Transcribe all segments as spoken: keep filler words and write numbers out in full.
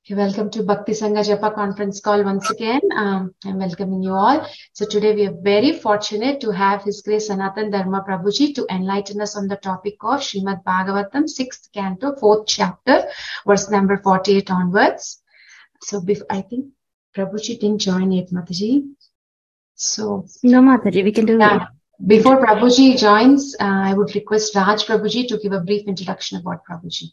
Welcome to Bhakti Sangha Japa conference call once again. Um, I'm welcoming you all. So today we are very fortunate to have His Grace Sanatan Dharma Prabhuji to enlighten us on the topic of Srimad Bhagavatam, sixth canto, fourth chapter, verse number forty-eight onwards. So before, I think Prabhuji didn't join yet, Mataji. So no, Mataji, we can do yeah. it. Before Prabhuji joins, uh, I would request Raj Prabhuji to give a brief introduction about Prabhuji.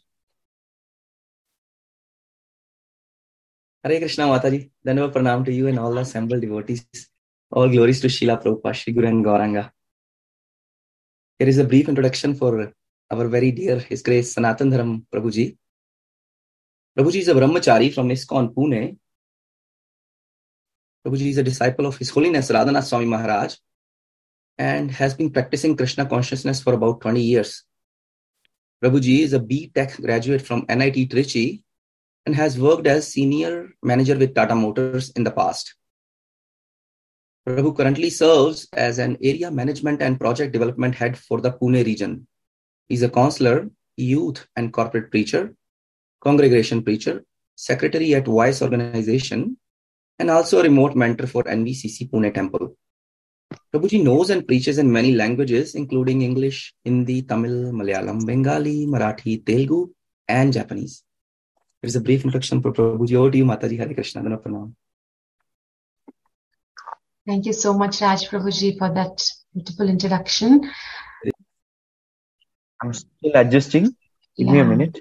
Hare Krishna Mataji, Dandavat Pranam to you and all the assembled devotees. All glories to Srila Prabhupada, Shri Guru and Gauranga. Here is a brief introduction for our very dear His Grace Sanatan Dharma Prabhuji. Prabhuji is a Brahmachari from ISKCON Pune. Prabhuji is a disciple of His Holiness Radhanath Swami Maharaj and has been practicing Krishna consciousness for about twenty years. Prabhuji is a B Tech graduate from N I T Trichy and has worked as senior manager with Tata Motors in the past. Prabhu currently serves as an area management and project development head for the Pune region. He is a counselor, youth and corporate preacher, congregation preacher, secretary at Voice Organization, and also a remote mentor for N V C C Pune Temple. Prabhuji knows and preaches in many languages, including English, Hindi, Tamil, Malayalam, Bengali, Marathi, Telugu, and Japanese. There is a brief introduction for Prabhuji. Over to you, Mataji. Hare Krishna. Dandavat Pranam. Thank you so much, Raj Prabhuji, for that beautiful introduction. I'm still adjusting. Give yeah. me a minute.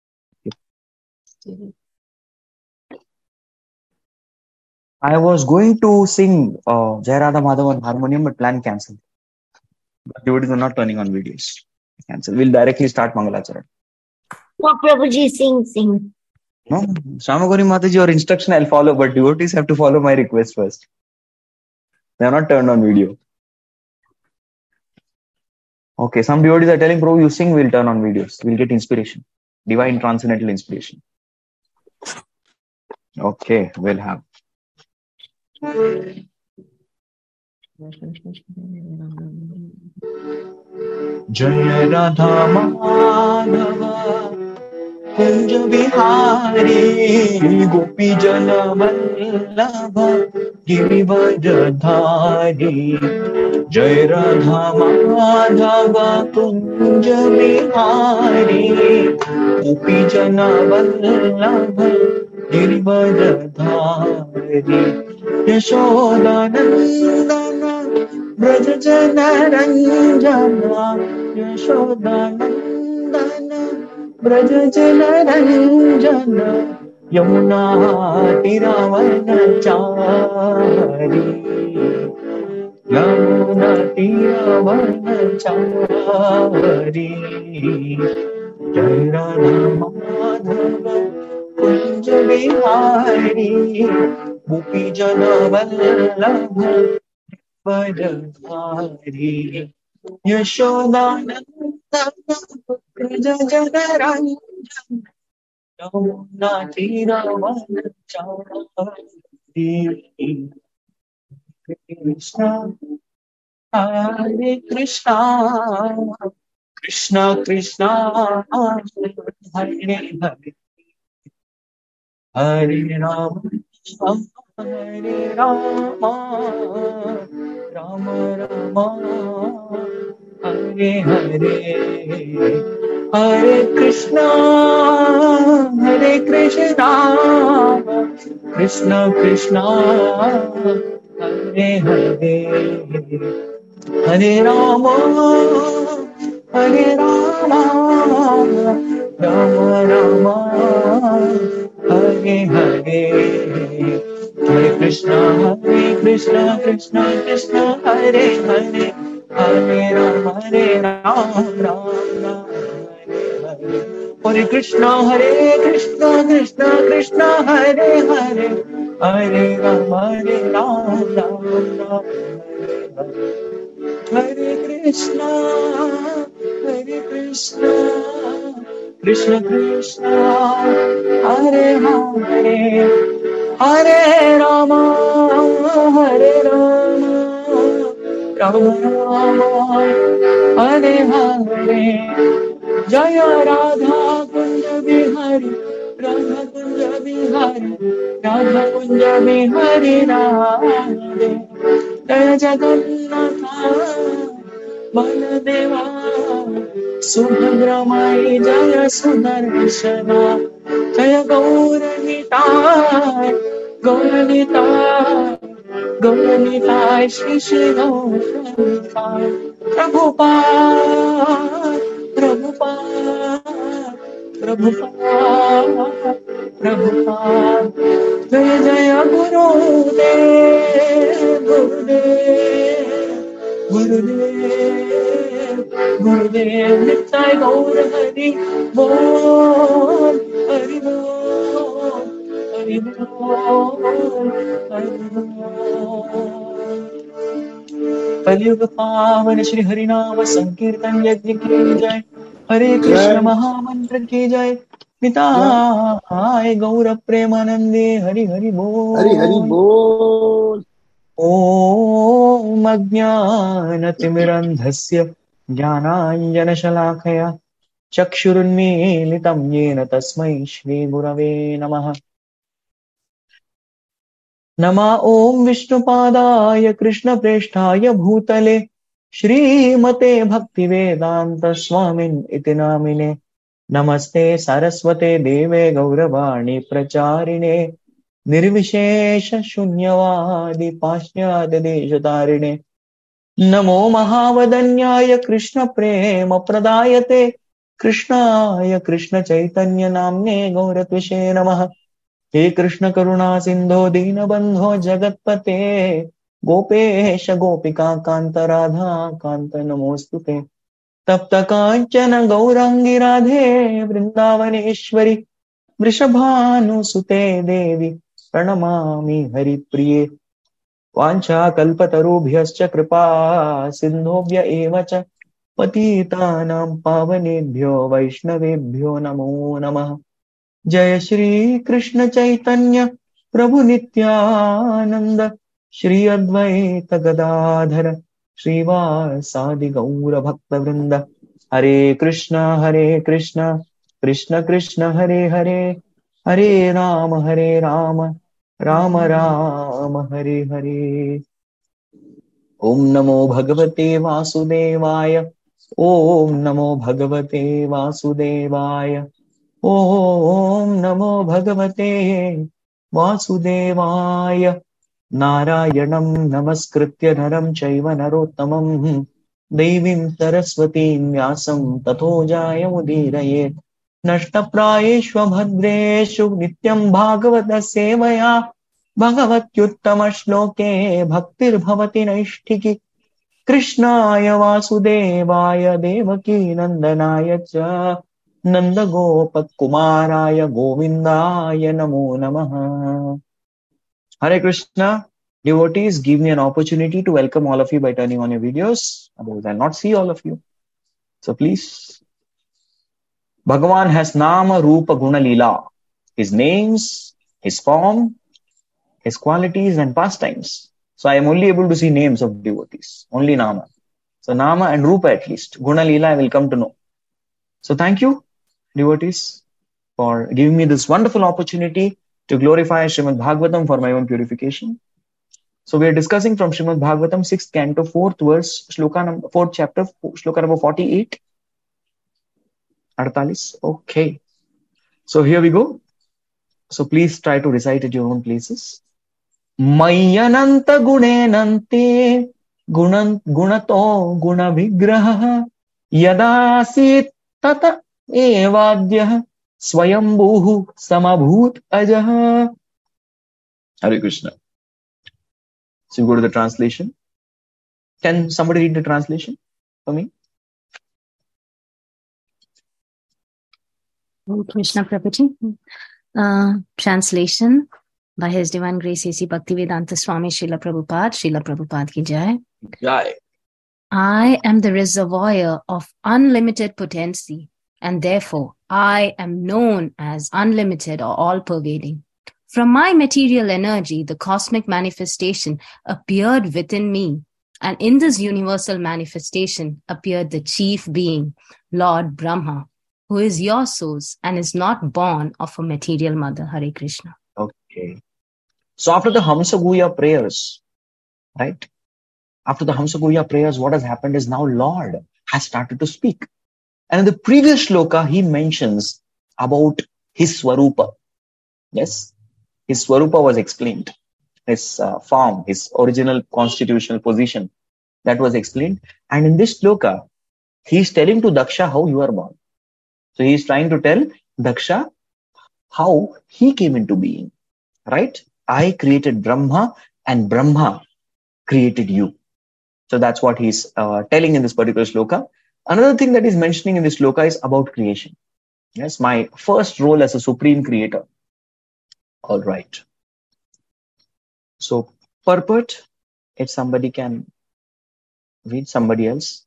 I was going to sing uh, Jai Radha Madhav on harmonium, but plan cancelled. But devotees are not turning on videos. Cancel. We'll directly start Mangalacharan. No, Prabhuji, sing, sing. No, Shamagori Mataji, your instruction I'll follow, but devotees have to follow my request first. They are not turned on video. Okay, some devotees are telling Prabhu, you sing, we'll turn on videos. We'll get inspiration. Divine transcendental inspiration. Okay, we'll have. Jai Radha Madhava Kunj Bihari Gopi Jana Vallabha Girivajadhari Jai Radha Madhava Kunj Bihari Gopi Jana Vallabha Girivajadhari Yashodanandana Braja Jana Ranjana Yashodanandana Braja Jana Ranjana Yamuna Tiravanachari Yamuna Tiravanachari Jai Radha Madhava Kunj Bihari Gopi Jana Vallabha Vajadhari Yashodanandana Braja Jana Ranjana Yamuna Tiravanachari Krishna Hare Krishna Krishna Krishna Hare Hare Hare Rama Hare Rama Rama Rama Hare Hare Hare Krishna Hare Krishna Krishna Krishna Hare Hare Hare Rama Hare Rama Rama Rama Hare Hare Hare Krishna Hare Krishna Krishna Krishna Hare Hare Hare Rama Hare Rama Rama Hare Hare Krishna Hare Krishna Krishna Krishna Hare Hare Hare Rama Hare Rama Rama Hare Krishna Hare Krishna Krishna Krishna Hare Hare Hare Rama Hare Rama Rama Rama Hare Hare Jaya Radha Kunj Bihari Radha Kunj Bihari Radha Kunj Bihari Radhe जय जगन्नाथ बलदेवा सुभद्रमयी जय सुदर्शना जय गौरनिताय गौरनिताय गौरनिताय श्री श्री गौरनिताय प्रभुपाद प्रभुपाद प्रभुपाद प्रभुपाद जय जय गुरुदेव गुरुदेव गुरुदेव गुरुदेव नित्य गौर हरि बोल हरि बोल हरि बोल हरि बोल। कलयुग पावन श्री हरिनाम संकीर्तन यज्ञ की जय। हरे कृष्ण महामंत्र की जय। निताय गौर प्रेमानंदे हरि हरि बोल हरि हरि बोल। ओम अज्ञानतिमिरन्धस्य ज्ञानाञ्जनशलाकया चक्षुरुन्मीलितं येन तस्मै श्रीगुरवे नमः। नमः ॐ विष्णुपादाय कृष्णप्रेष्ठाय भूतले श्रीमते भक्तिवेदान्त स्वामिन् इति नामिने। नमस्ते सरस्वते देवे गौरवाणी प्रचारिणे निर्विशेष शून्यवादी पाश्चात्य देशतारिणे। नमो महावदन्याय कृष्ण प्रेम प्रदायते कृष्णाय कृष्ण चैतन्य नाम्ने गौरत्विषे नमः। हे कृष्ण करुणा सिंधो दीनबंधो जगत्पते गोपेश गोपिका कांत राधा कांत नमोस्तुते। तप्त कांचन गौरांगी राधे वृंदावनेश्वरी वृषभानुसुते देवी प्रणमामि हरिप्रिये। वाञ्छाकल्पतरुभ्यश्च कृपा सिन्धुभ्य एव च पतितानां पावनेभ्यो वैष्णवेभ्यो नमो नमः। जय श्री कृष्ण चैतन्य प्रभु नित्यानंद श्री अद्वैत गदाधर श्रीवासादि गौर भक्त वृंद। हरे कृष्ण हरे कृष्ण कृष्ण कृष्ण हरे हरे हरे राम हरे राम राम राम हरे हरे। ओम नमो भगवते वासुदेवाय ओम नमो भगवते वासुदेवाय ओम नमो भगवते वासुदेवाय। नारायणं नमस्कृत्य नरं चैव नरोत्तमं देवीं सरस्वतीं व्यासं ततो जयमुदीरयेत्। नष्टप्रायेषु भद्रेषु नित्यं भागवत सेवया भगवत्युत्तम श्लोके भक्तिर्भवति नैष्ठिकी। कृष्णाय वासुदेवाय देवकी नंदनाय च नंद गोपकुमाराय गोविंदाय नमो नमः। Hare Krishna. Devotees, give me an opportunity to welcome all of you by turning on your videos. Otherwise, I'll not see all of you. So please. Bhagavan has Nama, Rupa, Guna, Leela. His names, his form, his qualities and pastimes. So I am only able to see names of devotees. Only Nama. So Nama and Rupa at least. Guna, Leela I will come to know. So thank you, devotees, for giving me this wonderful opportunity to glorify Srimad Bhagavatam for my own purification. So we are discussing from Srimad Bhagavatam, sixth canto, fourth verse, shloka number, fourth chapter, shloka number forty-eight. Artalis. Okay. So here we go. So please try to recite at your own places. Mayyananta gunenante gunan gunato guna vigraha yadasit tata evadyah swayambhuh samabhut ajah. Hare Krishna. So you go to the translation. Can somebody read the translation for me? Krishna Prabhuji. Uh, translation by His Divine Grace A C Bhaktivedanta Swami Srila Prabhupada. Srila Prabhupada ki jai. Jai. I am the reservoir of unlimited potency, and therefore I am known as unlimited or all-pervading. From my material energy, the cosmic manifestation appeared within me, and in this universal manifestation appeared the chief being, Lord Brahma. who is your source and is not born of a material mother. Hare Krishna. Okay. So after the Hamsaguhya prayers, right? After the Hamsaguhya prayers, what has happened is now Lord has started to speak. And in the previous shloka, he mentions about his Swarupa. Yes, his Swarupa was explained. His uh, form, his original constitutional position, that was explained. And in this shloka, he is telling to Daksha how you are born. So he is trying to tell Daksha how he came into being, right? I created Brahma and Brahma created you. So that's what he's uh, telling in this particular shloka. Another thing that he's mentioning in this shloka is about creation. Yes, my first role as a supreme creator. All right. So purport, if somebody can read, somebody else.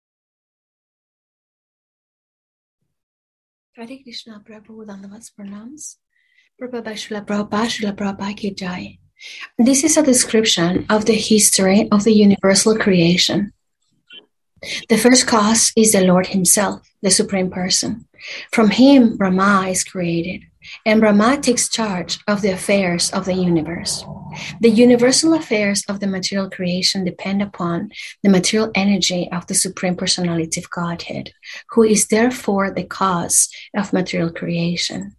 Hare Krishna, Prabhu, Dandavats Pranams. Prabhupada Srila Prabhupada, Srila Prabhupada Ki Jai. This is a description of the history of the universal creation. The first cause is the Lord himself, the Supreme Person. From him, Brahma is created, and Brahma takes charge of the affairs of the universe. The universal affairs of the material creation depend upon the material energy of the Supreme Personality of Godhead, who is therefore the cause of material creation.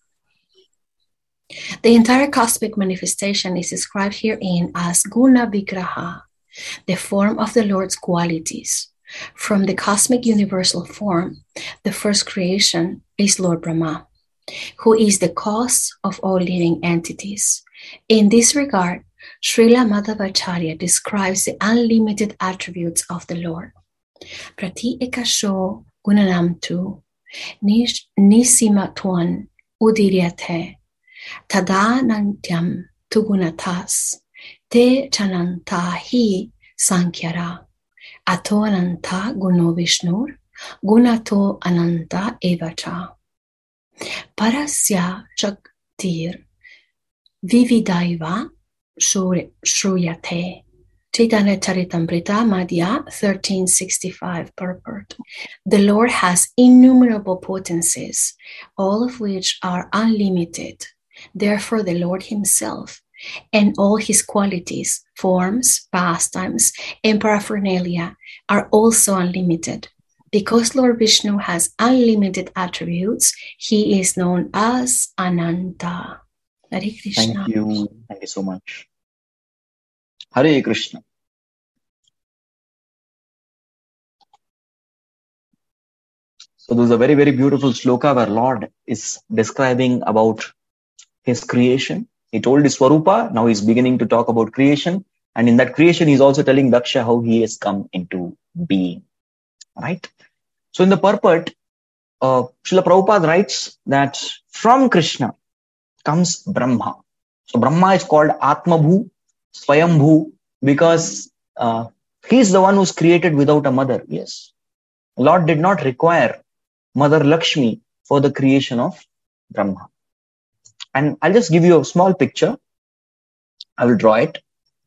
The entire cosmic manifestation is described herein as Guna Vigraha, the form of the Lord's qualities. From the cosmic universal form, the first creation is Lord Brahma, who is the cause of all living entities. In this regard, Srila Madhvacharya describes the unlimited attributes of the Lord. Prati ekasho gunanam tu nisima tuan udiryate tadanantyam tu gunatas te chananta hi sankyara ato ananta guno vishnur gunato ananta evacha parasya shaktir vividaiva shruyate. Chaitanya Charitamrita Madhya thirteen sixty-five purport. The Lord has innumerable potencies, all of which are unlimited. Therefore, the Lord himself and all his qualities, forms, pastimes, and paraphernalia are also unlimited. Because Lord Vishnu has unlimited attributes, he is known as Ananta. Hare Krishna. Thank you. Thank you so much. Hare Krishna. So this is a very, very beautiful shloka where Lord is describing about his creation. He told his Swarupa, now he's beginning to talk about creation. And in that creation, he's also telling Daksha how he has come into being. Right? So in the purport, uh, Srila Prabhupada writes that from Krishna comes Brahma. So Brahma is called Atmabhu, Swayambhu, because uh, he's the one who's created without a mother. Yes. Lord did not require Mother Lakshmi for the creation of Brahma. And I'll just give you a small picture. I will draw it.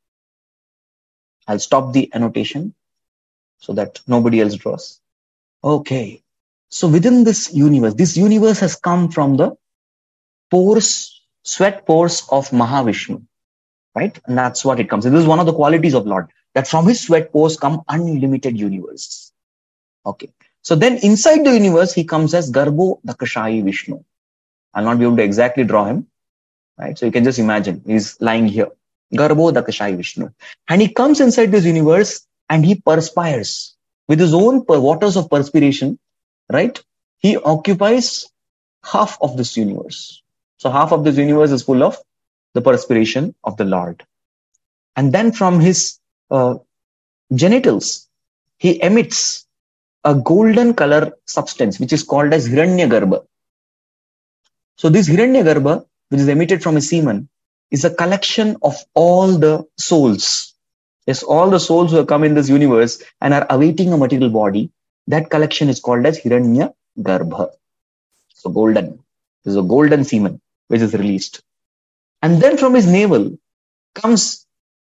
I'll stop the annotation so that nobody else draws. Okay. So within this universe, this universe has come from the pores, sweat pores of Mahavishnu. Right? And that's what it comes. This is one of the qualities of Lord, that from his sweat pores come unlimited universe. Okay. So then inside the universe, he comes as Garbho Dakashayi Vishnu. I'll not be able to exactly draw him. Right? So you can just imagine he's lying here. Garbho Dakashayi Vishnu. And he comes inside this universe and he perspires with his own waters of perspiration. Right? He occupies half of this universe. So half of this universe is full of the perspiration of the Lord. And then from his uh, genitals, he emits a golden color substance, which is called as Hiranyagarbha. So this Hiranyagarbha, which is emitted from his semen, is a collection of all the souls. Yes, all the souls who have come in this universe and are awaiting a material body. That collection is called as Hiranyagarbha. So golden. This is a golden semen, which is released. And then from his navel comes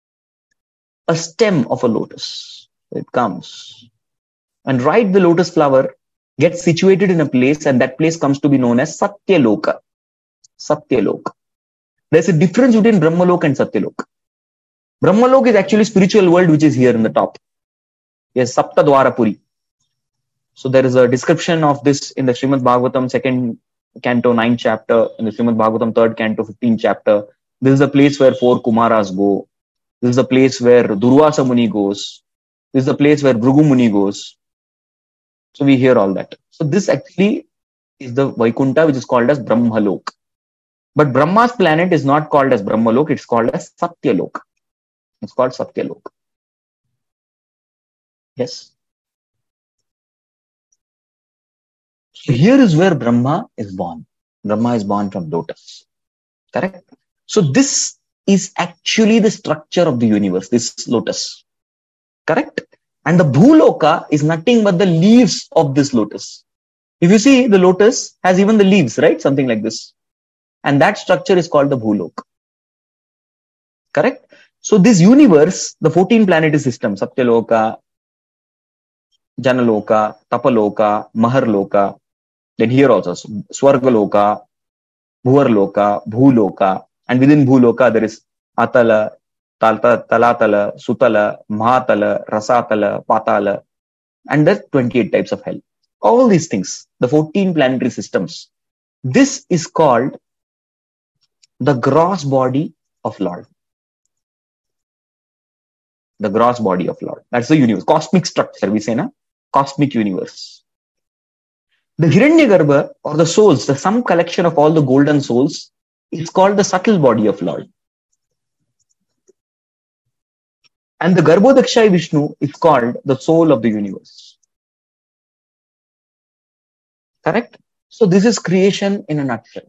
a stem of a lotus. It comes. And right the lotus flower gets situated in a place, and that place comes to be known as Satyaloka. Satyaloka. There's a difference between Brahmaloka and Satyaloka. Brahmaloka is actually spiritual world, which is here in the top. Yes, Sapta Dwarapuri. So there is a description of this in the Srimad Bhagavatam second canto, ninth chapter, in the Srimad Bhagavatam third canto, fifteenth chapter. This is a place where four Kumaras go. This is a place where Durvasa Muni goes. This is the place where Bhrigu Muni goes. So we hear all that. So this actually is the Vaikuntha, which is called as Brahmalok. But Brahma's planet is not called as Brahmalok, it's called as Satyalok. It's called Satyalok. Yes. So here is where Brahma is born. Brahma is born from lotus. Correct? So this is actually the structure of the universe, this lotus. Correct? And the Bhuloka is nothing but the leaves of this lotus. If you see, the lotus has even the leaves, right? Something like this. And that structure is called the Bhuloka. Correct? So this universe, the fourteen planetary system, Satyaloka, Janaloka, Tapaloka, Maharloka, then here also, Swargaloka, Bhuvarloka, Bhuloka, and within Bhuloka there is Atala, Talatala, Sutala, Mahatala, Rasatala, Patala, and there's twenty-eight types of hell. All these things, the fourteen planetary systems, this is called the gross body of Lord. The gross body of Lord. That's the universe. Cosmic structure, we say, na? Cosmic universe. The Hiranyagarbha, or the souls, the sum collection of all the golden souls, is called the subtle body of Lord. And the Garbhodakshayi Vishnu is called the soul of the universe. Correct? So this is creation in a nutshell.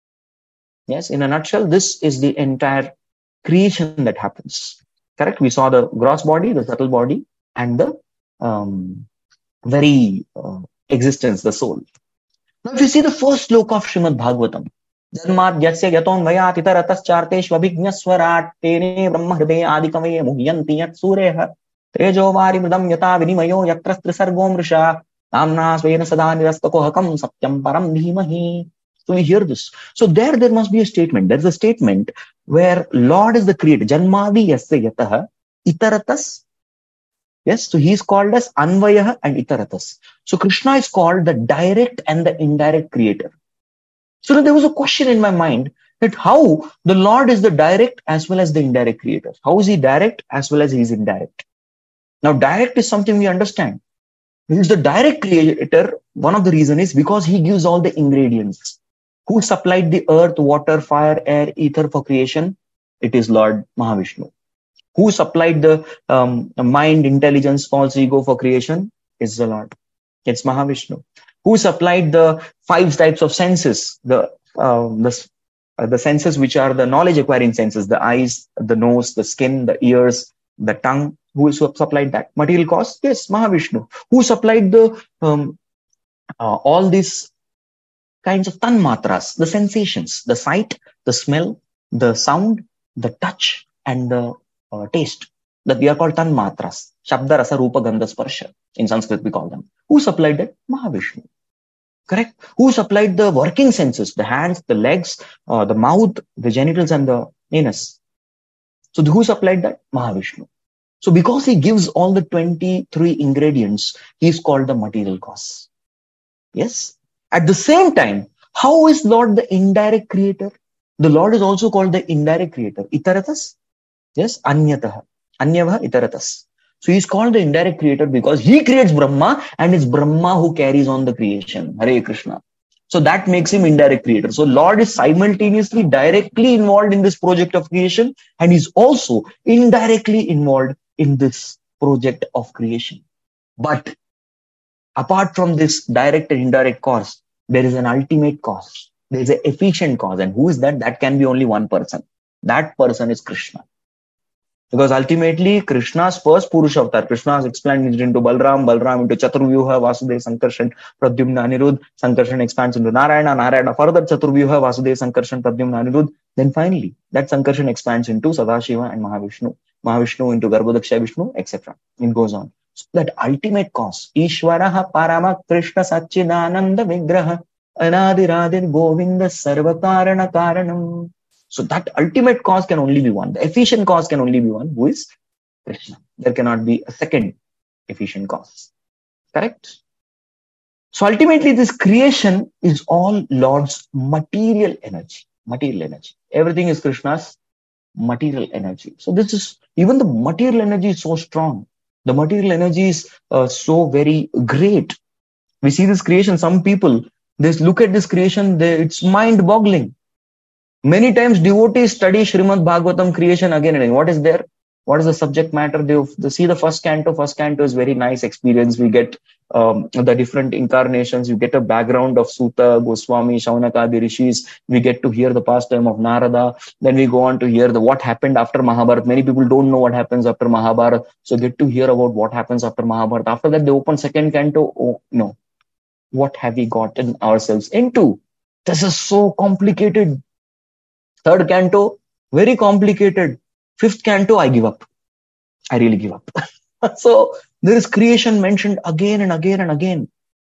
Yes, in a nutshell, this is the entire creation that happens. Correct? We saw the gross body, the subtle body, and the um, very uh, existence, the soul. Now, if you see the first sloka of Srimad Bhagavatam, Janmadyasya yaton vayat itarataschaartesh vabhignaswarat tene brahmahridaya adikamaye muhyanti yat sureha tejo vari mridam yata vinimayo yatra trisargom risha namna svena sada nirastakohakam satyam param dhimahi. So we hear this. So there, there must be a statement. There is a statement where Lord is the creator. Janmadi yasya yataha itaratas. Yes, so he is called as Anvayah and Itaratas. So Krishna is called the direct and the indirect creator. So there was a question in my mind that how the Lord is the direct as well as the indirect creator. How is he direct as well as he is indirect? Now direct is something we understand. He is the direct creator. One of the reasons is because he gives all the ingredients. Who supplied the earth, water, fire, air, ether for creation? It is Lord Mahavishnu. Who supplied the um, mind, intelligence, false ego for creation? Is the Lord. It's Mahavishnu. Who supplied the five types of senses? The uh, the, uh, the senses which are the knowledge acquiring senses, the eyes, the nose, the skin, the ears, the tongue. Who supplied that? Material cause? Yes, Mahavishnu. Who supplied the um, uh, all these kinds of tanmatras, the sensations, the sight, the smell, the sound, the touch, and the uh, taste, that we are called tanmatras. Shabda, Rasa, Rupa, Gandha, Sparsha. In Sanskrit, we call them. Who supplied that? Mahavishnu. Correct? Who supplied the working senses, the hands, the legs, uh, the mouth, the genitals, and the anus? So who supplied that? Mahavishnu. So because he gives all the twenty-three ingredients, he is called the material cause. Yes? At the same time, how is Lord the indirect creator? The Lord is also called the indirect creator. Itaratas? Yes, Anyataha. Anyavaha Itaratas. So he is called the indirect creator because he creates Brahma and it's Brahma who carries on the creation. Hare Krishna. So that makes him indirect creator. So Lord is simultaneously directly involved in this project of creation and is also indirectly involved in this project of creation. But apart from this direct and indirect cause, there is an ultimate cause. There is an efficient cause. And who is that? That can be only one person. That person is Krishna. Because ultimately, Krishna's first Purusha avatar, Krishna is explained into Balram, Balram into Chaturvyuha, Vasudeva, Sankarshan, Pradyumna, Anirudh, Sankarshan expands into Narayana, Narayana further Chaturvyuha, Vasudeva, Sankarshan, Pradyumna, Anirudh. Then finally, that Sankarshan expands into Sadashiva and Mahavishnu, Mahavishnu into Garbhodakshayi Vishnu, et cetera. It goes on. So that ultimate cause, Ishwaraha Parama Krishna Satchidananda Vigraha Anadiradir Govinda Sarvakarana Karanam. So that ultimate cause can only be one. The efficient cause can only be one, who is Krishna. There cannot be a second efficient cause. Correct? So ultimately, this creation is all Lord's material energy. Material energy. Everything is Krishna's material energy. So this is, even the material energy is so strong. The material energy is uh, so very great. We see this creation, some people, they look at this creation, they, it's mind-boggling. Many times devotees study Srimad Bhagavatam creation again and again. What is there? What is the subject matter? They, they see the first canto. First canto is very nice experience. We get um, the different incarnations. You get a background of Suta, Goswami, Shaunaka, Rishis. We get to hear the pastime of Narada. Then we go on to hear the what happened after Mahabharata. Many people don't know what happens after Mahabharata. So get to hear about what happens after Mahabharata. After that, they open second canto. Oh, no. What have we gotten ourselves into? This is so complicated. Third canto, very complicated. Fifth canto, I give up. I really give up. So there is creation mentioned again and again and again.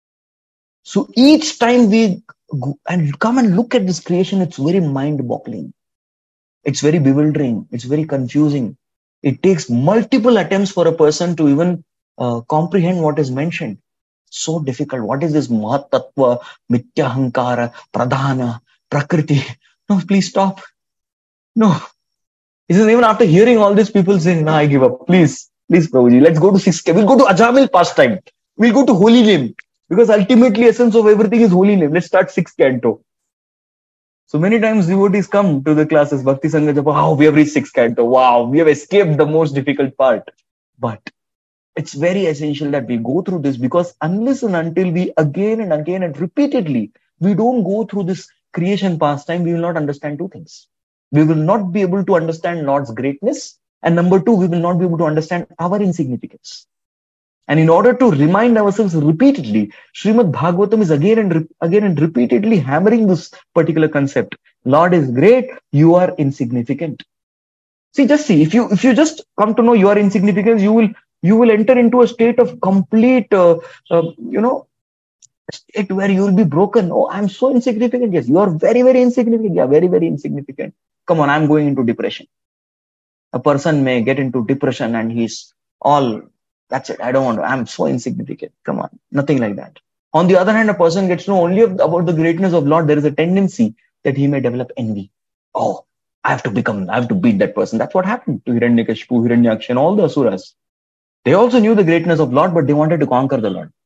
So each time we go and come and look at this creation, it's very mind-boggling. It's very bewildering. It's very confusing. It takes multiple attempts for a person to even uh, comprehend what is mentioned. So difficult. What is this Mahatattva, Mityahankara, Pradhana, Prakriti? No, please stop. No. Even after hearing all this, people saying, nah, I give up. Please, please, Prabhuji, let's go to sixth. We'll go to Ajamil pastime. We'll go to holy name. Because ultimately, essence of everything is holy name. Let's start sixth canto. So many times devotees come to the classes, Bhakti Sangha Japa, wow, we have reached sixth canto. Wow, we have escaped the most difficult part. But it's very essential that we go through this, because unless and until we again and again and repeatedly, we don't go through this creation pastime, we will not understand two things. We will not be able to understand Lord's greatness. And number two, we will not be able to understand our insignificance. And in order to remind ourselves repeatedly, Srimad Bhagavatam is again and re- again and repeatedly hammering this particular concept. Lord is great, you are insignificant. See, just see, if you if you just come to know your insignificance, you will you will enter into a state of complete, uh, uh, you know, state where you will be broken. Oh, I'm so insignificant. Yes, you are very, very insignificant. Yeah, very, very insignificant. Come on, I'm going into depression. A person may get into depression and he's all, that's it. I don't want to, I'm so insignificant. Come on, nothing like that. On the other hand, a person gets to know only about the greatness of Lord. There is a tendency that he may develop envy. Oh, I have to become, I have to beat that person. That's what happened to Hiranyakashipu, Hiranyaksha, and all the asuras. They also knew the greatness of Lord, but they wanted to conquer the Lord.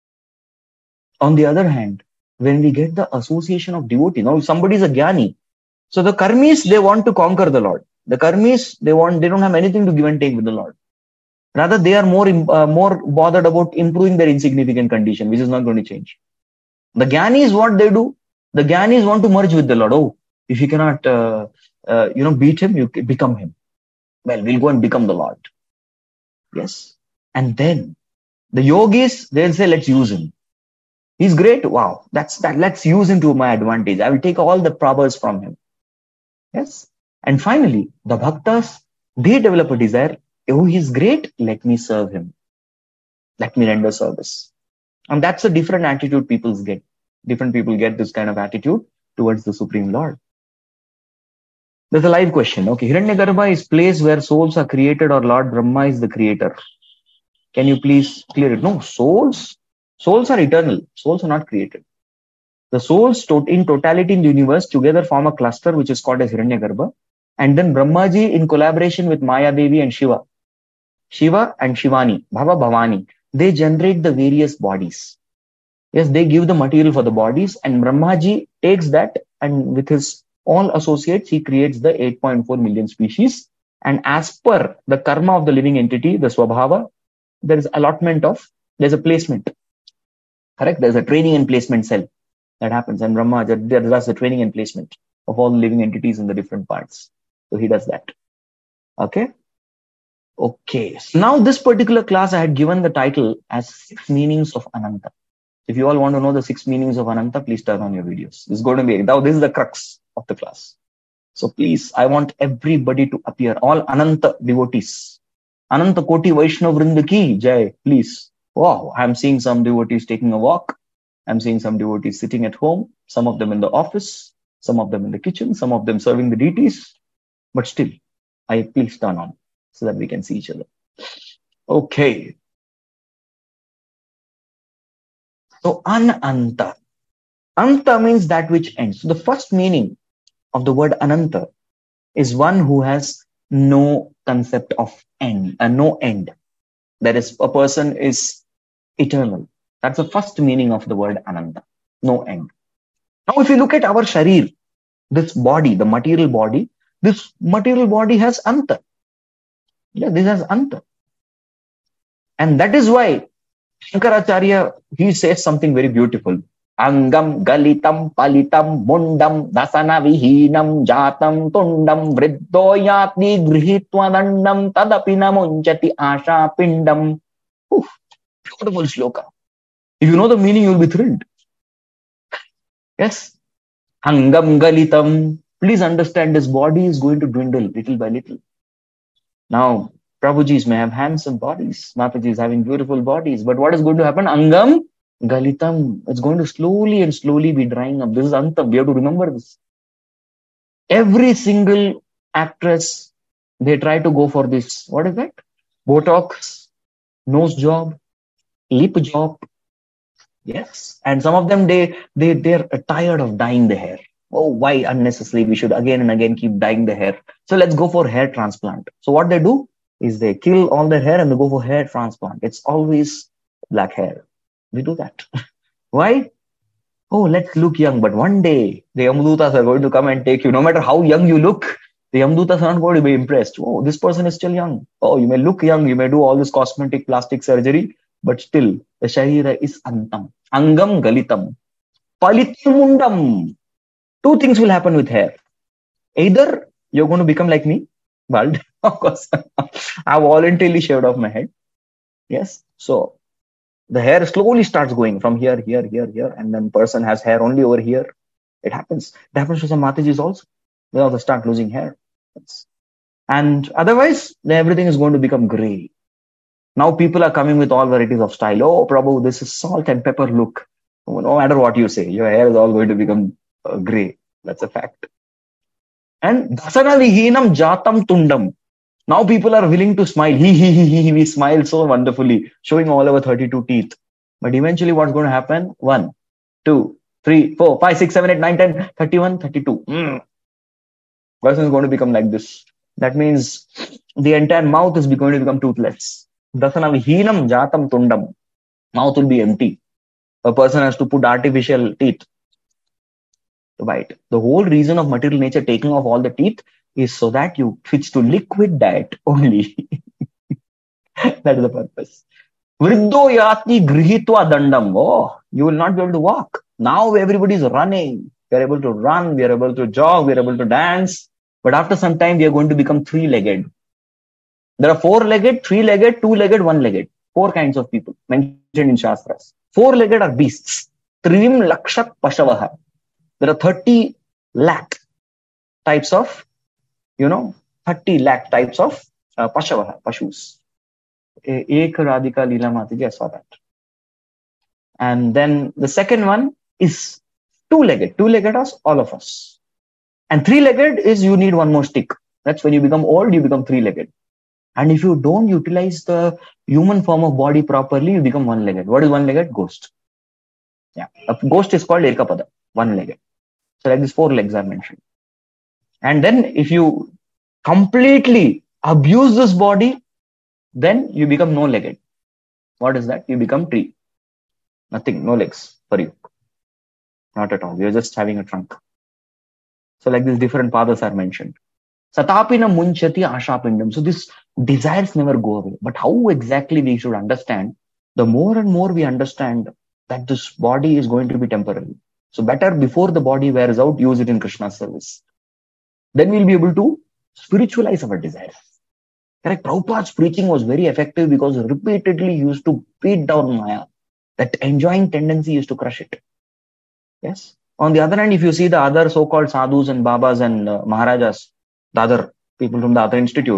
On the other hand, when we get the association of devotee, now if somebody is a jnani, so the karmis, they want to conquer the Lord. The karmis, they want, they don't have anything to give and take with the Lord. Rather, they are more, uh, more bothered about improving their insignificant condition, which is not going to change. The jnanis, what they do? The jnanis want to merge with the Lord. Oh, if you cannot, uh, uh, you know, beat him, you become him. Well, we'll go and become the Lord. Yes. And then the yogis, they'll say, let's use him. He's great. Wow. That's that. Let's use him to my advantage. I will take all the prabhas from him. Yes. And finally, the bhaktas, they develop a desire. Oh, he's great. Let me serve him. Let me render service. And that's a different attitude people get. Different people get this kind of attitude towards the Supreme Lord. There's a live question. Okay. Hiranyagarbha is place where souls are created, or Lord Brahma is the creator. Can you please clear it? No, souls, souls are eternal. Souls are not created. The souls in totality in the universe together form a cluster which is called as Hiranyagarbha. And then Brahmaji in collaboration with Maya Devi and Shiva, Shiva and Shivani, Bhava Bhavani, they generate the various bodies. Yes, they give the material for the bodies, and Brahmaji takes that and with his all associates, he creates the eight point four million species. And as per the karma of the living entity, the Swabhava, there is allotment of, there's a placement. Correct? There's a training and placement cell that happens. And Brahma does the training and placement of all living entities in the different parts. So he does that. Okay. Okay. So now this particular class, I had given the title as Six Meanings of Ananta. If you all want to know the six meanings of Ananta, please turn on your videos. This is going to be, now this is the crux of the class. So please, I want everybody to appear, all Ananta devotees. Ananta Koti Vaishnav Vrinda ki jai, please. Wow, I'm seeing some devotees taking a walk. I'm seeing some devotees sitting at home, some of them in the office, some of them in the kitchen, some of them serving the deities. But still, I please turn on so that we can see each other. Okay. So, Ananta. Anta means that which ends. So, the first meaning of the word Ananta is one who has no concept of end, uh, no end. That is, a person is eternal. That's the first meaning of the word Ananta, no end. Now, if you look at our sharir, this body, the material body, this material body has Anta. Yeah, this has Anta. And that is why Shankaracharya, he says something very beautiful. Angam galitam palitam mundam dasana vihinam jatam tundam vriddoyatni grihitva dandam tadapina munchati asha pindam. Oof, beautiful shloka. If you know the meaning, you will be thrilled. Yes. Angam galitam. Please understand, this body is going to dwindle little by little. Now, Prabhujis may have handsome bodies. Mataji is having beautiful bodies. But what is going to happen? Angam galitam. It's going to slowly and slowly be drying up. This is Antam. We have to remember this. Every single actress, they try to go for this. What is that? Botox, nose job, lip job. Yes. And some of them, they, they, they're tired of dyeing the hair. Oh, why unnecessarily? We should again and again keep dyeing the hair. So let's go for hair transplant. So what they do is they kill all their hair and they go for hair transplant. It's always black hair. We do that. Why? Oh, let's look young. But one day, the Yamadutas are going to come and take you. No matter how young you look, the Yamadutas are not going to be impressed. Oh, this person is still young. Oh, you may look young. You may do all this cosmetic plastic surgery. But still, the Sharira is Antam. Angam Galitam. Palitam Mundam. Two things will happen with hair. Either you're going to become like me, bald. Of course, I voluntarily shaved off my head. Yes. So the hair slowly starts going from here, here, here, here. And then person has hair only over here. It happens. It happens to some Matajis also. They also start losing hair. Yes. And otherwise, everything is going to become gray. Now people are coming with all varieties of style. Oh, Prabhu, this is salt and pepper look. No matter what you say, your hair is all going to become uh, gray. That's a fact. And dasana vihinam jatam tundam. Now people are willing to smile. He, he, he, he, we smile so wonderfully, showing all our thirty-two teeth. But eventually what's going to happen? One, two, three, four, five, six, seven, eight, nine, ten, thirty-one, thirty-two. Mm. Person is going to become like this. That means the entire mouth is going to become toothless. Dasana vihinam jatam tundam. Mouth will be empty. A person has to put artificial teeth. Right. The whole reason of material nature taking off all the teeth is so that you switch to liquid diet only. That is the purpose. Vriddho yatni grihitva dandam. Oh, you will not be able to walk. Now everybody is running. We are able to run. We are able to jog. We are able to dance. But after some time, we are going to become three-legged. There are four-legged, three-legged, two-legged, one-legged. Four kinds of people mentioned in Shastras. Four-legged are beasts. Trivim lakshak pashavaha. There are thirty lakh types of, you know, thirty lakh types of uh, pashavaha, pashus. Ek Radhika Leela Mataji, I saw that. And then the second one is two-legged. Two-legged are all of us. And three-legged is you need one more stick. That's when you become old, you become three-legged. And if you don't utilize the human form of body properly, you become one-legged. What is one-legged? Ghost. Yeah. A ghost is called Ekapada, one-legged. So like these four legs are mentioned. And then if you completely abuse this body, then you become no-legged. What is that? You become tree. Nothing, no legs for you. Not at all. You're just having a trunk. So like these different pathas are mentioned. Satapina munchati ashapindam. So these desires never go away. But how exactly we should understand? The more and more we understand that this body is going to be temporary. So better before the body wears out, use it in Krishna's service. Then we'll be able to spiritualize our desires. Correct? Prabhupada's preaching was very effective because repeatedly he used to beat down Maya. That enjoying tendency used to crush it. Yes. On the other hand, if you see the other so-called sadhus and babas and uh, maharajas, the other people from the other institute,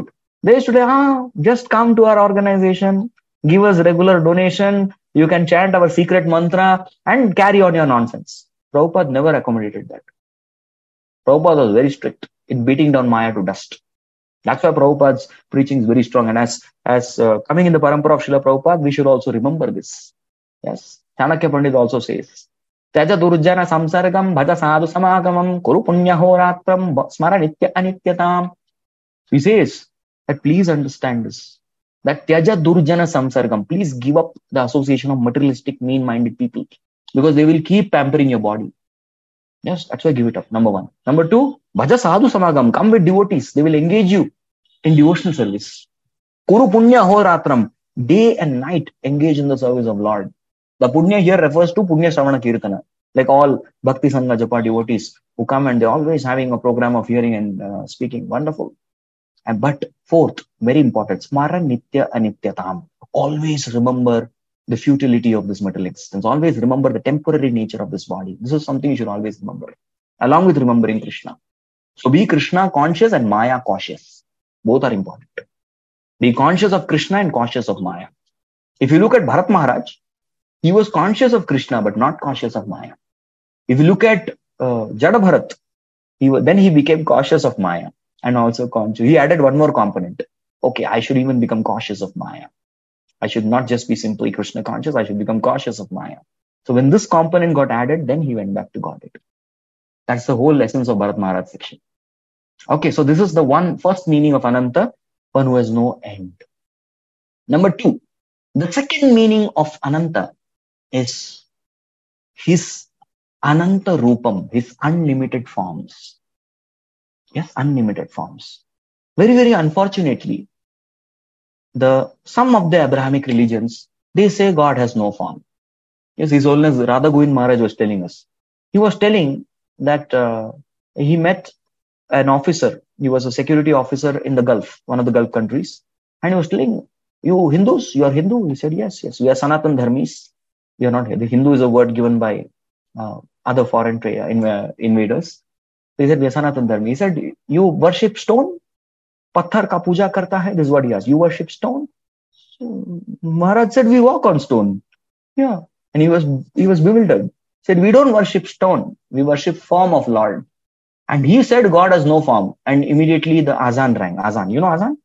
They used to say, ah, just come to our organization, give us regular donation, you can chant our secret mantra and carry on your nonsense. Prabhupada never accommodated that. Prabhupada was very strict in beating down Maya to dust. That's why Prabhupada's preaching is very strong. And as as uh, coming in the parampara of Srila Prabhupada, we should also remember this. Yes. Chanakya Pandit also says, Tyaja durjana samsargam bhaja sadhu samagamam kuru punya horatram smara nitya anityatam. He says that please understand this. That Tyaja durjana samsargam. Please give up the association of materialistic, mean-minded people. Because they will keep pampering your body. Yes, that's why give it up. Number one. Number two, bhaja sadhu samagam. Come with devotees. They will engage you in devotional service. Kuru punya horatram. Day and night engage in the service of Lord. The punya here refers to punya shravana kirtana. Like all bhakti sangha japa devotees who come and they're always having a program of hearing and uh, speaking. Wonderful. And but fourth, very important, smara nitya anityatam. Always remember the futility of this material existence. Always remember the temporary nature of this body. This is something you should always remember, along with remembering Krishna. So be Krishna conscious and Maya cautious. Both are important. Be conscious of Krishna and cautious of Maya. If you look at Bharat Maharaj, he was conscious of Krishna but not conscious of Maya. If you look at uh, Jada Bharat, he was, then he became cautious of Maya and also conscious. He added one more component. Okay, I should even become cautious of Maya. I should not just be simply Krishna conscious. I should become cautious of Maya. So when this component got added, then he went back to Godhead. That's the whole essence of Bharat Maharaj section. Okay, so this is the one first meaning of Ananta, one who has no end. Number two, the second meaning of Ananta is his Ananta Rupam, his unlimited forms. Yes, unlimited forms. Very, very unfortunately, the some of the Abrahamic religions, they say God has no form. Yes, His Holiness Radha Govind Maharaj was telling us. He was telling that uh, he met an officer. He was a security officer in the Gulf, one of the Gulf countries. And he was telling, you Hindus, you are Hindu? He said, yes, yes, we are Sanatan Dharmis. We are not here. The Hindu is a word given by uh, other foreign tra- inv- invaders. They said, we are Sanatan Dharmi. He said, you worship stone? Patthar ka puja karta hai? This is what he asked. You worship stone? So Maharaj said, we walk on stone. Yeah. And he was he was bewildered. He said, we don't worship stone. We worship form of Lord. And he said, God has no form. And immediately the azan rang. Azan. You know azan?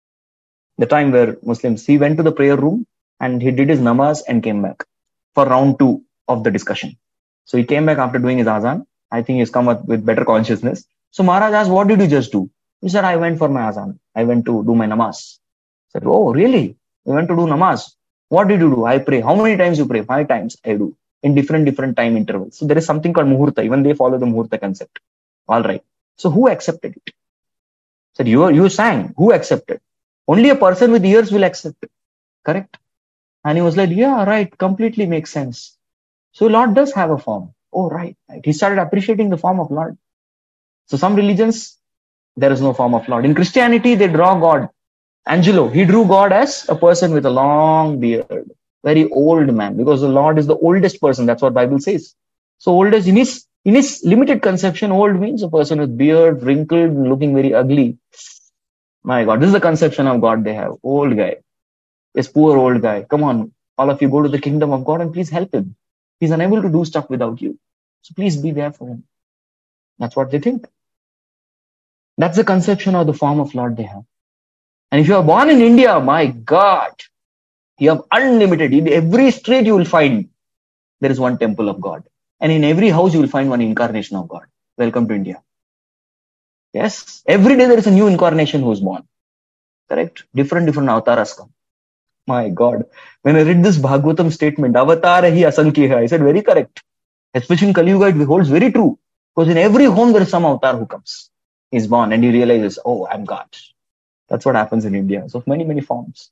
The time where Muslims, he went to the prayer room and he did his namaz and came back for round two of the discussion. So he came back after doing his azan. I think he's come up with better consciousness. So Maharaj asked, what did you just do? He said, I went for my azan. I went to do my namaz. I said, oh, really? You went to do namaz? What did you do? I pray. How many times you pray? Five times I do. In different, different time intervals. So there is something called muhurta. Even they follow the muhurta concept. All right. So who accepted it? Said, you, you sang. Who accepted? Only a person with ears will accept it. Correct? And he was like, yeah, right. Completely makes sense. So Lord does have a form. Oh, right, right. He started appreciating the form of Lord. So some religions, there is no form of Lord. In Christianity, they draw God. Angelo, he drew God as a person with a long beard. Very old man. Because the Lord is the oldest person. That's what Bible says. So oldest, in his, in his limited conception, old means a person with beard, wrinkled, looking very ugly. My God, this is the conception of God they have. Old guy. This poor old guy. Come on, all of you go to the kingdom of God and please help him. He's unable to do stuff without you. So please be there for him. That's what they think. That's the conception of the form of Lord they have. And if you are born in India, my God, you have unlimited. In every street you will find there is one temple of God. And in every house you will find one incarnation of God. Welcome to India. Yes. Every day there is a new incarnation who is born. Correct? Different, different avataras come. My God. When I read this Bhagavatam statement, avatar hi asankya hai, I said very correct. Especially in Kali Yuga, it holds very true. Because in every home there is some avatar who comes. He's born and he realizes, oh, I'm God. That's what happens in India. So many, many forms.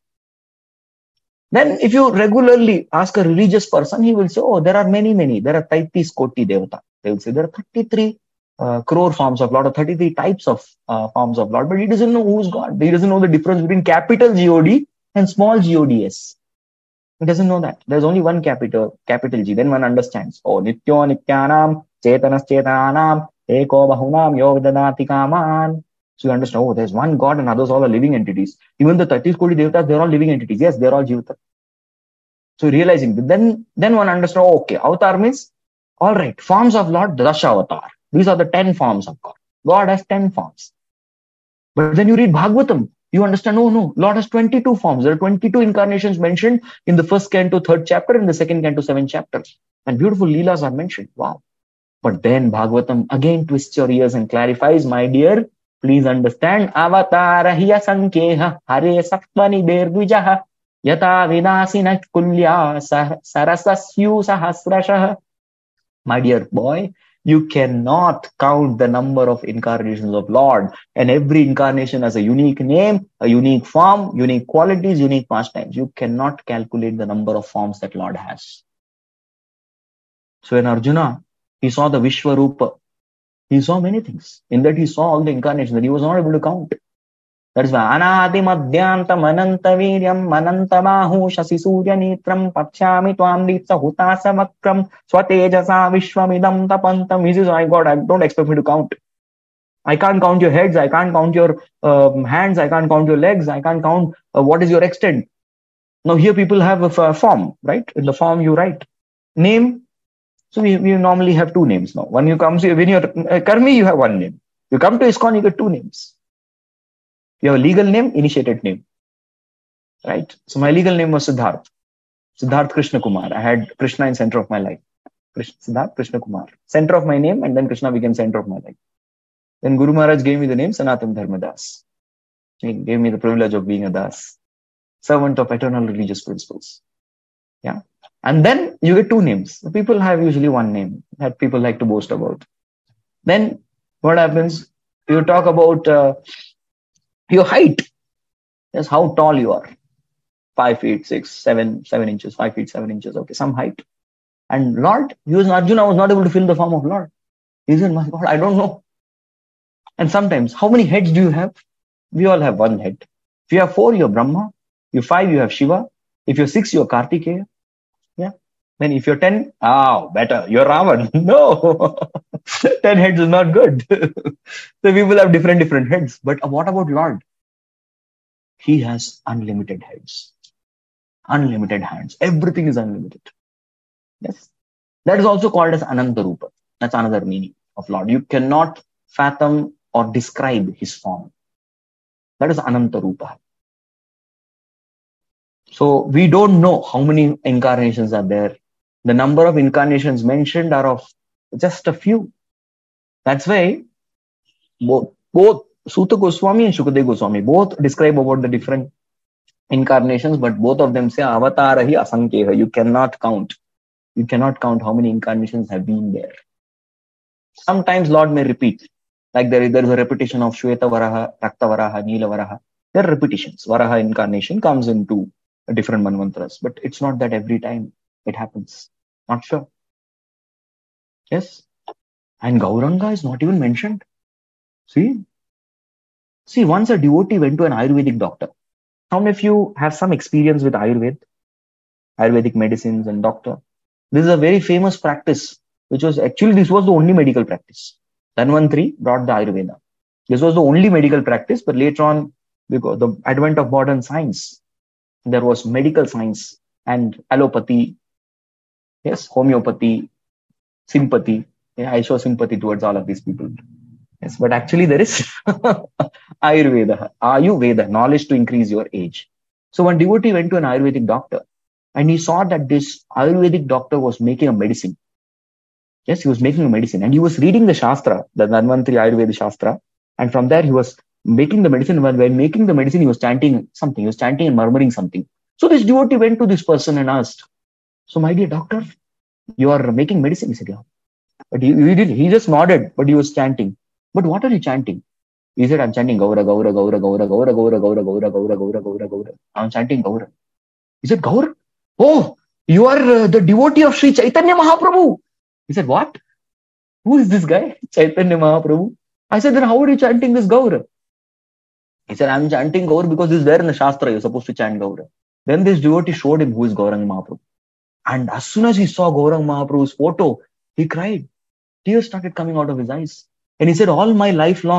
Then if you regularly ask a religious person, he will say, oh, there are many, many. There are thirty-three koti devata. They will say there are thirty-three uh, crore forms of Lord or thirty-three types of uh, forms of Lord. But he doesn't know who's God. He doesn't know the difference between capital G O D and small G O D S. He doesn't know that. There's only one capital, capital G. Then one understands. Oh, nityo nityanam, chetanas chetanam, eko bahunam yogadadati kaman. So you understand, oh, there's one God and others all are living entities. Even the thirty Kodi Devatas, they're all living entities. Yes, they're all Jivata. So realizing, then, then one understands, oh, okay, avatar means, all right, forms of Lord, Dasha Avatar. These are the ten forms of God. God has ten forms. But when you read Bhagavatam, you understand, oh no, Lord has twenty-two forms. There are twenty-two incarnations mentioned in the first canto, third chapter, in the second canto, seventh chapter. And beautiful Leelas are mentioned. Wow. But then Bhagavatam again twists your ears and clarifies, my dear, please understand, Avatara hiya sankeha hare saktvani derdvijaha yata vidasina kulya sarasasyu sahasrashah. My dear boy, you cannot count the number of incarnations of Lord, and every incarnation has a unique name, a unique form, unique qualities, unique pastimes. You cannot calculate the number of forms that Lord has. So when Arjuna, he saw the Vishwarupa, he saw many things. In that he saw all the incarnations that he was not able to count. That is why Anadi Madhyanta Mananta Viryam Mananta Bahu Shasi Surya Nitram Pachami Twam Ditsa Hutasa Makram Swatejasa Vishwamidam Tapantam. He says, my God, I don't expect me to count. I can't count your heads, I can't count your um, hands, I can't count your legs, I can't count uh, what is your extent. Now here people have a, a form, right? In the form you write. Name. So we, we normally have two names now. When you come to, when you're uh, Karmi, you have one name. You come to ISKCON, you get two names. You have a legal name, initiated name. Right? So my legal name was Siddharth. Siddharth Krishna Kumar. I had Krishna in center of my life. Krishna, Siddharth Krishna Kumar. Center of my name, and then Krishna became center of my life. Then Guru Maharaj gave me the name Sanatan Dharma Das. He gave me the privilege of being a Das. Servant of eternal religious principles. Yeah. And then you get two names. People have usually one name that people like to boast about. Then what happens? You talk about uh, your height. Yes, how tall you are. Five feet, six, seven, seven inches, five feet, seven inches. Okay, some height. And Lord, he was, Arjuna was not able to fill the form of Lord. He said, my God, I don't know. And sometimes, how many heads do you have? We all have one head. If you have four, you're Brahma. If you're five, you have Shiva. If you're six, you're Kartikeya. Yeah. Then if you're ten, ah, oh, better, you're Ravan. No. ten heads is not good. So people have different, different heads. But what about Lord? He has unlimited heads. Unlimited hands. Everything is unlimited. Yes. That is also called as Ananta Rupa. That's another meaning of Lord. You cannot fathom or describe his form. That is Ananta Rupa. So we don't know how many incarnations are there. The number of incarnations mentioned are of just a few. That's why both, both Suta Goswami and Shukadeva Goswami both describe about the different incarnations, but both of them say Avatarahi Asankeha. You cannot count. You cannot count how many incarnations have been there. Sometimes Lord may repeat. Like there, there is a repetition of Shweta Varaha, Rakta Varaha, Neela Varaha. There are repetitions. Varaha incarnation comes into different manvantras, but it's not that every time it happens. Not sure. Yes. And Gauranga is not even mentioned. See? See, once a devotee went to an Ayurvedic doctor. How many of you have some experience with Ayurveda? Ayurvedic medicines and doctor. This is a very famous practice, which was actually, this was the only medical practice. Dhanvantri brought the Ayurveda. This was the only medical practice, but later on, because the advent of modern science, there was medical science and allopathy, yes, homeopathy, sympathy. Yeah, I show sympathy towards all of these people. Yes, but actually there is Ayurveda, Ayurveda, knowledge to increase your age. So one devotee went to an Ayurvedic doctor and he saw that this Ayurvedic doctor was making a medicine. Yes, he was making a medicine and he was reading the Shastra, the Dhanvantri Ayurveda Shastra. And from there he was making the medicine. When, when making the medicine, he was chanting something. He was chanting and murmuring something. So this devotee went to this person and asked, so my dear doctor, you are making medicine? He said, yeah. But he, he, did, he just nodded, but he was chanting. But what are you chanting? He said, I'm chanting Gaura, Gaura, Gaura, Gaura, Gaura, Gaura, Gaura, Gaura, Gaura, Gaura, Gaura, Gaura. I'm chanting Gaura. He said, Gaura? Oh, you are uh, the devotee of Sri Chaitanya Mahaprabhu. He said, what? Who is this guy? Chaitanya Mahaprabhu. I said, then how are you chanting this Gaura? He said, I'm chanting Gaura because this is there in the Shastra. You're supposed to chant Gaura. Then this devotee showed him who is Gauranga Mahaprabhu. And as soon as he saw Gauranga Mahaprabhu's photo, he cried. Tears started coming out of his eyes. And he said, all my life long,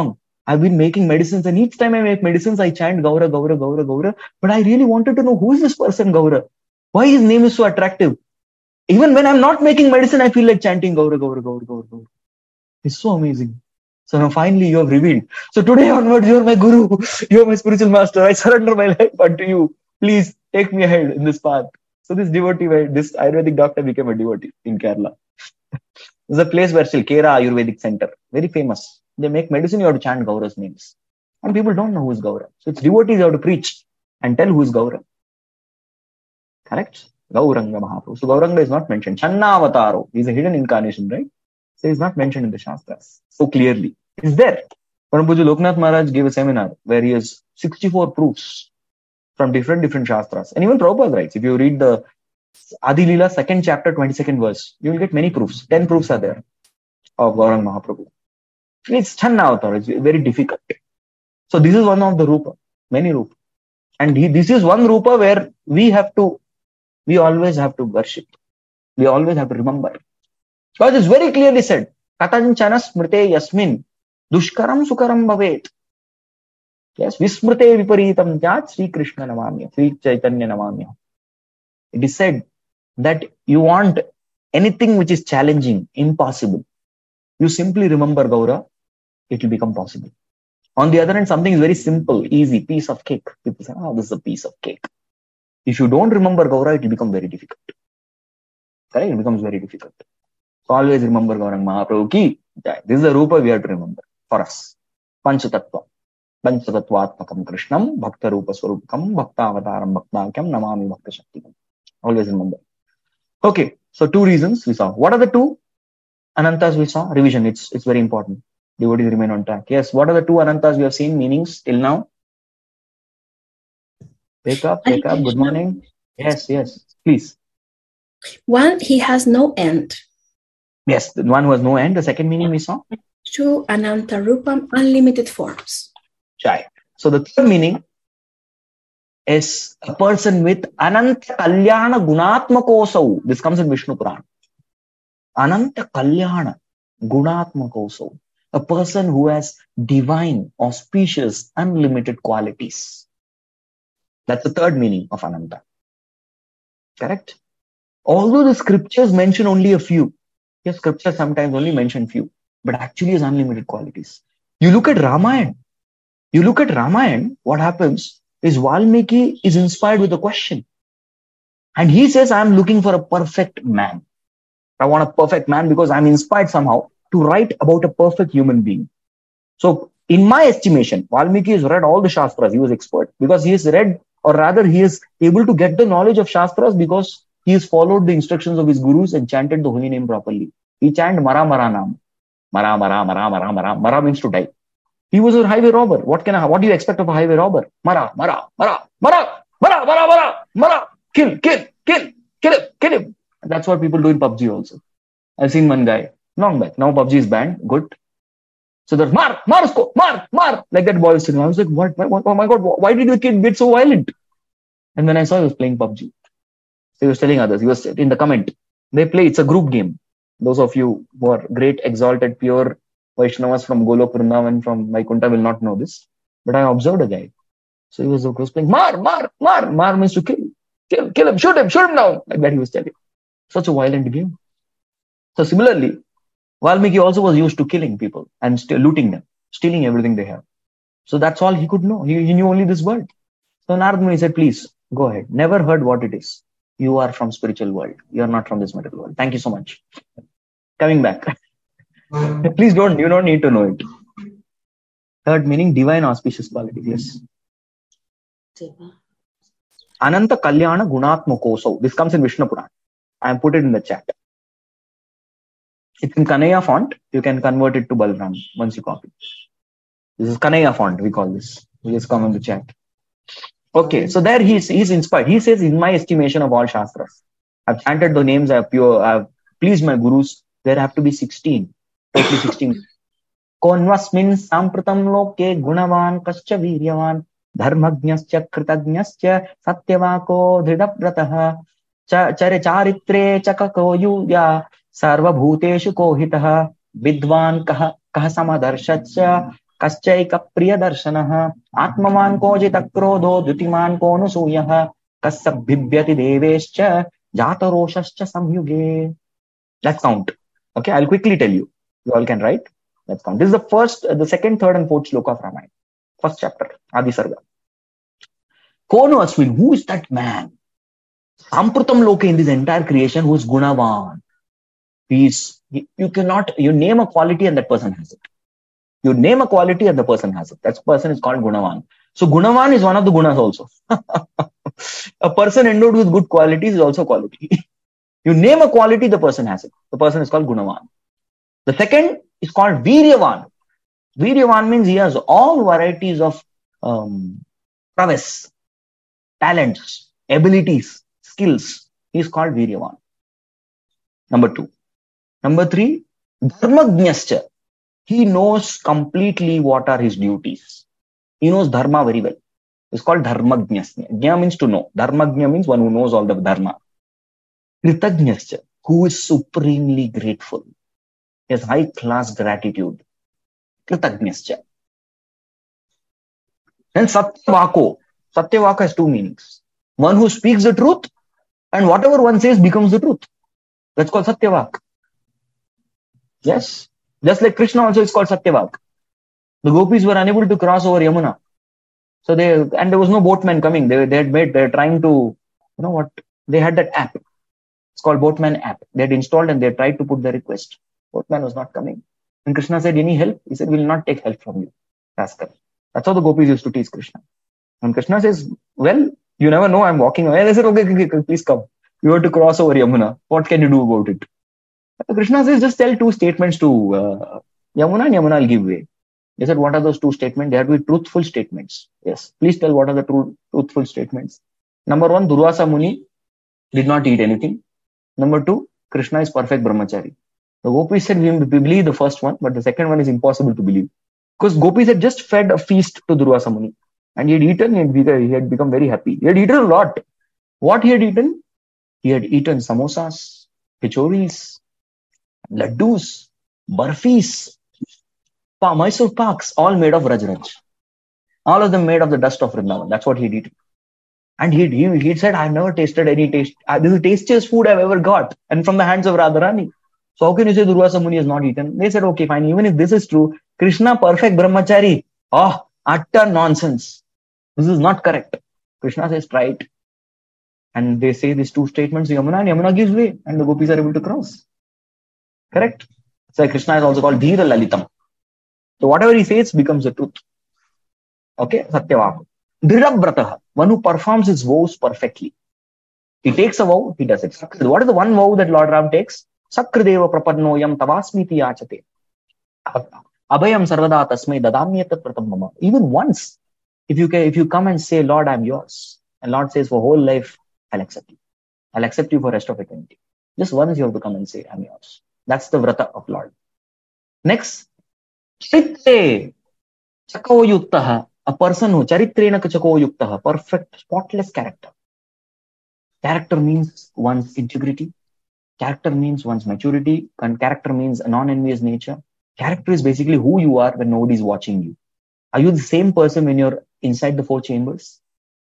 I've been making medicines, and each time I make medicines, I chant Gaura, Gaura, Gaura, Gaura. But I really wanted to know, who is this person, Gaura? Why his name is so attractive? Even when I'm not making medicine, I feel like chanting Gaura, Gaura, Gaura, Gaura, Gaura. It's so amazing. So now finally you have revealed. So today onwards, you're my guru. You're my spiritual master. I surrender my life unto you. Please take me ahead in this path. So this devotee, this Ayurvedic doctor became a devotee in Kerala. There's a place where still Kera Ayurvedic Center, very famous. They make medicine, you have to chant Gaura's names. And people don't know who is Gaura. So it's devotees you have to preach and tell who is Gaura. Correct? Gauranga Mahaprabhu. So Gauranga is not mentioned. Channavataro is a hidden incarnation, right? So it's not mentioned in the Shastras so clearly. It's there. Param Pujya Loknath Maharaj gave a seminar where he has sixty-four proofs from different different Shastras. And even Prabhupada writes, if you read the Adi Leela second chapter, twenty-second verse, you will get many proofs. Ten proofs are there of Gauranga Mahaprabhu. It's Channavatara. It's very difficult. So this is one of the Rupa, many Rupa. And he, this is one Rupa where we have to, we always have to worship. We always have to remember. Because it's very clearly said, Katanchana smrite yasmin, dushkaram sukaram bhavet. Yes, vismrite viparitam jat Sri Krishna namamya, Sri Chaitanya namamya. It is said that you want anything which is challenging, impossible. You simply remember Gaura, it will become possible. On the other hand, something is very simple, easy, piece of cake. People say, oh, this is a piece of cake. If you don't remember Gaura, it will become very difficult. Correct? It becomes very difficult. So always remember Gauranga Mahaprabhu ki. This is the Rupa we have to remember for us. Panchatattva. Panchatattvatmakam Krishnam, Bhakta Rupa Swarupakam, Bhakta Avataram Bhaktakyam, Namami Bhakta Shaktikam. Always remember. Okay, so two reasons we saw. What are the two Anantas we saw? Revision, it's it's very important. Devotees remain on track. Yes, what are the two Anantas we have seen, meanings till now? Wake up, wake up, good morning. Yes, yes, please. One, he has no end. Yes, the one who has no end. The second meaning we saw? Two, Ananta Rupam, unlimited forms. Right. So the third meaning is a person with Ananta Kalyana Gunatmakosau. This comes in Vishnu Purana. Ananta Kalyana Gunatmakosau. A person who has divine, auspicious, unlimited qualities. That's the third meaning of Ananta. Correct? Although the scriptures mention only a few. Yes, scriptures sometimes only mention few. But actually has unlimited qualities. You look at Ramayana. You look at Ramayana, what happens is Valmiki is inspired with a question. And he says, I'm looking for a perfect man. I want a perfect man because I'm inspired somehow to write about a perfect human being. So in my estimation, Valmiki has read all the Shastras. He was expert because he has read, or rather he is able to get the knowledge of Shastras because he has followed the instructions of his gurus and chanted the holy name properly. He chanted Mara Mara Nam. Mara Mara Mara Mara Mara. Mara means to die. He was a highway robber. What can I, what do you expect of a highway robber? Mara, Mara, Mara, Mara, Mara, Mara, Mara, Mara. Kill, kill, kill, kill him, kill him. And that's what people do in P U B G also. I've seen one guy long back. Now P U B G is banned. Good. So there's Mar, Mar, Mar, Mar. Like that boy was sitting. I was like, what, what? Oh my God, why did the kid get so violent? And then I saw he was playing P U B G. So he was telling others. He was in the comment. They play. It's a group game. Those of you who are great, exalted, pure Vaishnavas from Golok Vrindavan, from Vaikunta will not know this. But I observed a guy. So he was, he was playing Mar, Mar, Mar. Mar means to kill. Kill, kill him, shoot him, shoot him down. Like that he was telling. Such a violent game. So similarly, Valmiki also was used to killing people and st- looting them, stealing everything they have. So that's all he could know. He, he knew only this word. So Narad Muni said, please, go ahead. Never heard what it is. You are from spiritual world. You are not from this material world. Thank you so much. Coming back. Please don't, you don't need to know it. Third meaning, divine auspicious quality. Yes. Ananta Kalyana Gunatmakosau. This comes in Vishnu Purana. I have put it in the chat. It's in Kanaya font. You can convert it to Balram once you copy. This is Kanaya font, we call this. We just come in the chat. Okay, so there he is, he is inspired. He says, in my estimation of all Shastras, I've chanted the names, I've pure, I've pleased my gurus. There have to be sixteen. Totally sixteen. Konvasmin sampratam loke gunavan kascha viryavan dharmagnyascha kritagnyascha satyavako dhridaprataha chare charitre chakako yuya sarva bhuteshu kohitaha vidvan kaha kaha samadarshachya Kaschaika Priyadarshanaha Atmaman ko jitakrodho Dutiman ko nusuyaha Kassab bhibyati devescha Jataroshascha samyuge. Let's count. Okay, I'll quickly tell you. You all can write. Let's count. This is the first, uh, the second, third, and fourth shloka of Ramayana. First chapter, Adi Sarga. Kono Aswin, who is that man? Samprutam Loke in this entire creation who is Gunavan. He is, you cannot, you name a quality and that person has it. You name a quality and the person has it. That person is called Gunavan. So Gunavan is one of the gunas also. A person endowed with good qualities is also quality. You name a quality, the person has it. The person is called Gunavan. The second is called Viryavan. Viryavan means he has all varieties of um, prowess, talents, abilities, skills. He is called Viryavan. Number two. Number three, Dharmajnascha. He knows completely what are his duties. He knows Dharma very well. It's called Dharmajnascha. Jna means to know. Dharmajna means one who knows all the Dharma. Kritajnascha, who is supremely grateful. He has high class gratitude. Kritajnascha. Then Satyavako. Satyavaka has two meanings. One who speaks the truth and whatever one says becomes the truth. That's called Satyavak. Yes. Just like Krishna also is called Satyavak. The gopis were unable to cross over Yamuna. So they, and there was no boatman coming. They, they had made, they were trying to, you know what, they had that app. It's called Boatman app. They had installed and they tried to put the request. Boatman was not coming. And Krishna said, any help? He said, we will not take help from you. Rascal. That's how the gopis used to tease Krishna. And Krishna says, well, you never know, I'm walking away. They said, okay, okay, okay, please come. You have to cross over Yamuna. What can you do about it? So Krishna says, just tell two statements to uh, Yamuna and Yamuna will give way. They said, what are those two statements? They have to be truthful statements. Yes, please tell what are the true, truthful statements. Number one, Durvasa Muni did not eat anything. Number two, Krishna is perfect brahmachari. The gopis said, we believe the first one, but the second one is impossible to believe. Because gopis had just fed a feast to Durvasa Muni. And he had eaten, and he had become very happy. He had eaten a lot. What he had eaten? He had eaten samosas, kachoris, laddus, barfis, pa, Mysore Paks, all made of Rajraj. All of them made of the dust of Vrindavan. That's what he had eaten. And he he he said, I've never tasted any taste. Uh, this is the tastiest food I've ever got. And from the hands of Radharani. So how can you say Durvasa Muni has not eaten? They said, okay, fine. Even if this is true, Krishna, perfect brahmachari. Oh, utter nonsense. This is not correct. Krishna says, try it. And they say these two statements to Yamuna, and Yamuna gives way. And the gopis are able to cross. Correct? So Krishna is also called Dhira Lalitam. So whatever he says becomes the truth. Okay? Satyavaka. Dhirabrataha. One who performs his vows perfectly. He takes a vow, he does it. What is the one vow that Lord Ram takes? Sakrideva prapadnoyam tavasmiti yachate. Abhayam sarvada tasmai dadamyatat pratamama. Even once, if you can, if you come and say, Lord, I'm yours. And Lord says, for whole life, I'll accept you. I'll accept you for rest of eternity. Just once you have to come and say, I'm yours. That's the vrata of Lord. Next, charitre chako yuktaha. A person who charitrena chako yuktaha. Perfect, spotless character. Character means one's integrity. Character means one's maturity. And character means a non-envious nature. Character is basically who you are when nobody is watching you. Are you the same person when you're inside the four chambers?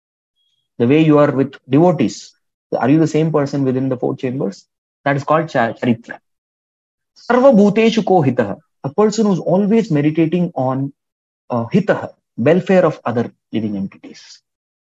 The way you are with devotees. Are you the same person within the four chambers? That is called charitra. Sarva bhuteshu ko hitaha. A person who's always meditating on uh, hitaha, welfare of other living entities.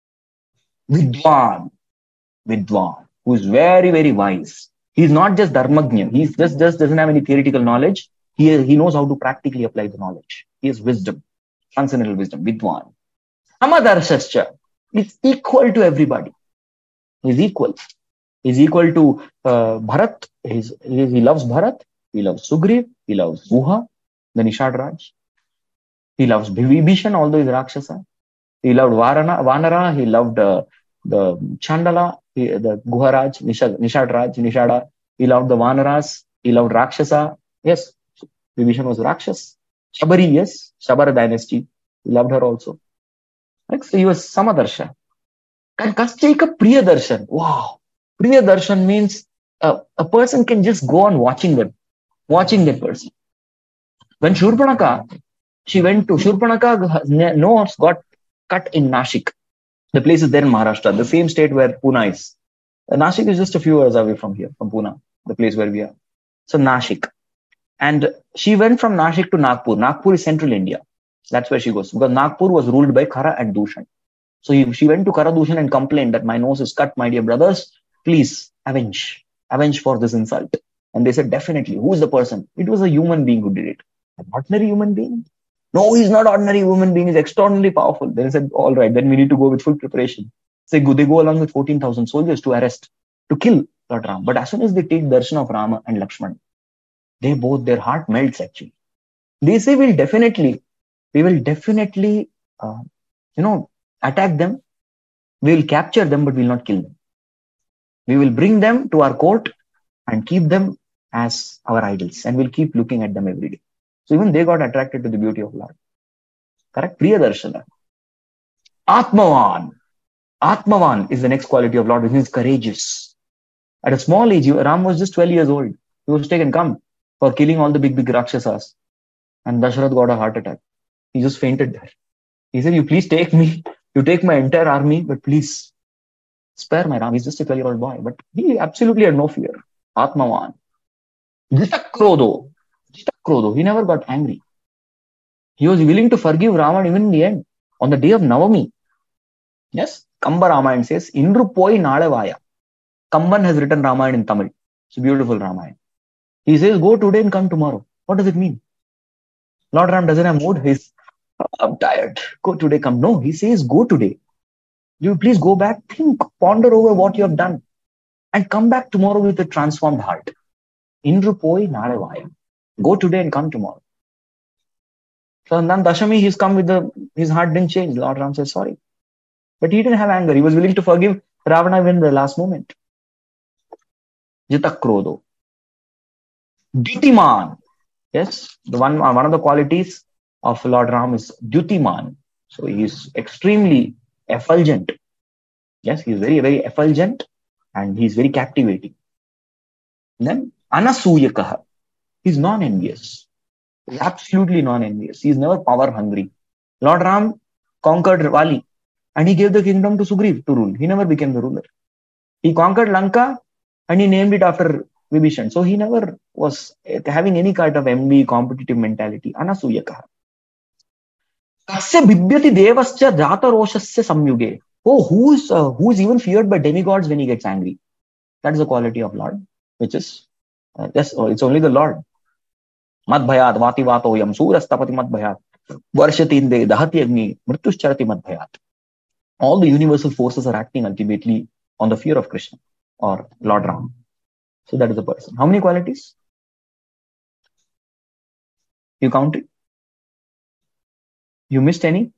Vidwan. Vidwan. Who is very, very wise. He's not just dharmagnya. He just, just doesn't have any theoretical knowledge. He, he knows how to practically apply the knowledge. He has wisdom. Transcendental wisdom. Vidwan. Samadarshascha. He's equal to everybody. He's equal. He's equal to uh, Bharat. He's, he, he loves Bharat. He loves Sugriv. He loves Guha, the Nishad Raj. He loves Vibhishan, although he's Rakshasa. He loved Varana, Vanara. He loved uh, the Chandala, he, the Guharaj, Nishad, Nishad Raj, Nishada. He loved the Vanaras. He loved Rakshasa. Yes, Vibhishan was Rakshas. Shabari, yes, Shabara dynasty. He loved her also. Next, he was Samadarsha. And Kaschaika Priyadarshan. Wow. Priyadarshan means uh, a person can just go on watching them. Watching that person. When Shurpanaka she went to Shurpanaka, nose got cut in Nashik. The place is there in Maharashtra, the same state where Pune is. Uh, Nashik is just a few hours away from here, from Pune, the place where we are. So Nashik. And she went from Nashik to Nagpur. Nagpur is central India. That's where she goes. Because Nagpur was ruled by Khara and Dushan. So he, she went to Khara Dushan and complained that my nose is cut, my dear brothers. Please avenge. Avenge for this insult. And they said, definitely. Who is the person? It was a human being who did it. An ordinary human being? No, he's not ordinary human being. He's extraordinarily powerful. Then he said, all right, then we need to go with full preparation. So they go along with fourteen thousand soldiers to arrest, to kill Lord Ram. But as soon as they take darshan of Rama and Lakshman, they both, their heart melts actually. They say, we'll definitely, we will definitely, uh, you know, attack them. We will capture them, but we will not kill them. We will bring them to our court and keep them as our idols. And we'll keep looking at them every day. So even they got attracted to the beauty of Lord. Correct? Priya Darshana. Atmavan. Atmavan is the next quality of Lord, which means courageous. At a small age, Ram was just twelve years old. He was taken come for killing all the big, big Rakshasas. And Dasharath got a heart attack. He just fainted there. He said, you please take me. You take my entire army, but please spare my Ram. He's just a twelve-year-old boy. But he absolutely had no fear. Atmavan. Jitakrodo. Jitakrodo. He never got angry. He was willing to forgive Ravan even in the end. On the day of Navami. Yes. Kamba Ramayana says, Indru poi nalavaya. Kamban has written Ramayana in Tamil. It's a beautiful Ramayana. He says, go today and come tomorrow. What does it mean? Lord Ram doesn't have mood. He's, I'm tired. Go today, come. No, he says, go today. You please go back, think, ponder over what you have done. And come back tomorrow with a transformed heart. Indru poi nalavaya. Go today and come tomorrow. So then Dashami, he's come with the, his heart didn't change. Lord Ram says, sorry. But he didn't have anger. He was willing to forgive Ravana even in the last moment. Jitakrodo. Dutiman. Yes, the one, one of the qualities of Lord Ram is Dutiman. So he is extremely effulgent. Yes, he is very, very effulgent and he is very captivating. And then Anasuyakaha. He is non-envious. He is absolutely non-envious. He is never power hungry. Lord Ram conquered Vali and he gave the kingdom to Sugriv to rule. He never became the ruler. He conquered Lanka and he named it after Vibhishan. So he never was having any kind of envy, competitive mentality. Anasuyakaha. Tasya bibhyati devasya jata roshasya samyuge. Oh, who is, uh, who is even feared by demigods when he gets angry? That is the quality of Lord, which is, uh, yes, oh, it's only the Lord. Madbhayat vati vato yam surastapati madbhayat. Varshatinde dahati agni mrituscharati madbhayat. All the universal forces are acting ultimately on the fear of Krishna or Lord Ram. So that is the person. How many qualities? You counted? You missed any?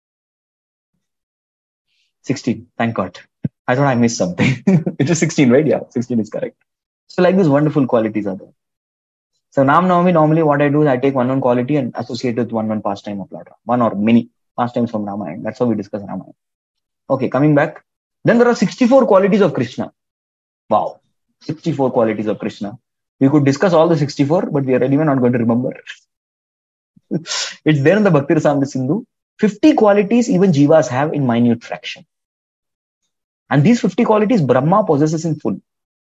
sixteen. Thank God. I thought I missed something. It is sixteen, right? Yeah, sixteen is correct. So like these wonderful qualities are there. So Nam Navami, normally what I do is I take one one quality and associate it with one one pastime of Lord Ram. One or many pastimes from Ramayana. That's how we discuss Ramayana. Okay, coming back. Then there are sixty-four qualities of Krishna. Wow. sixty-four qualities of Krishna. We could discuss all the sixty-four, but we are even not going to remember. It's there in the Bhakti Rasamrita Sindhu. fifty qualities even Jivas have in minute fraction. And these fifty qualities Brahma possesses in full.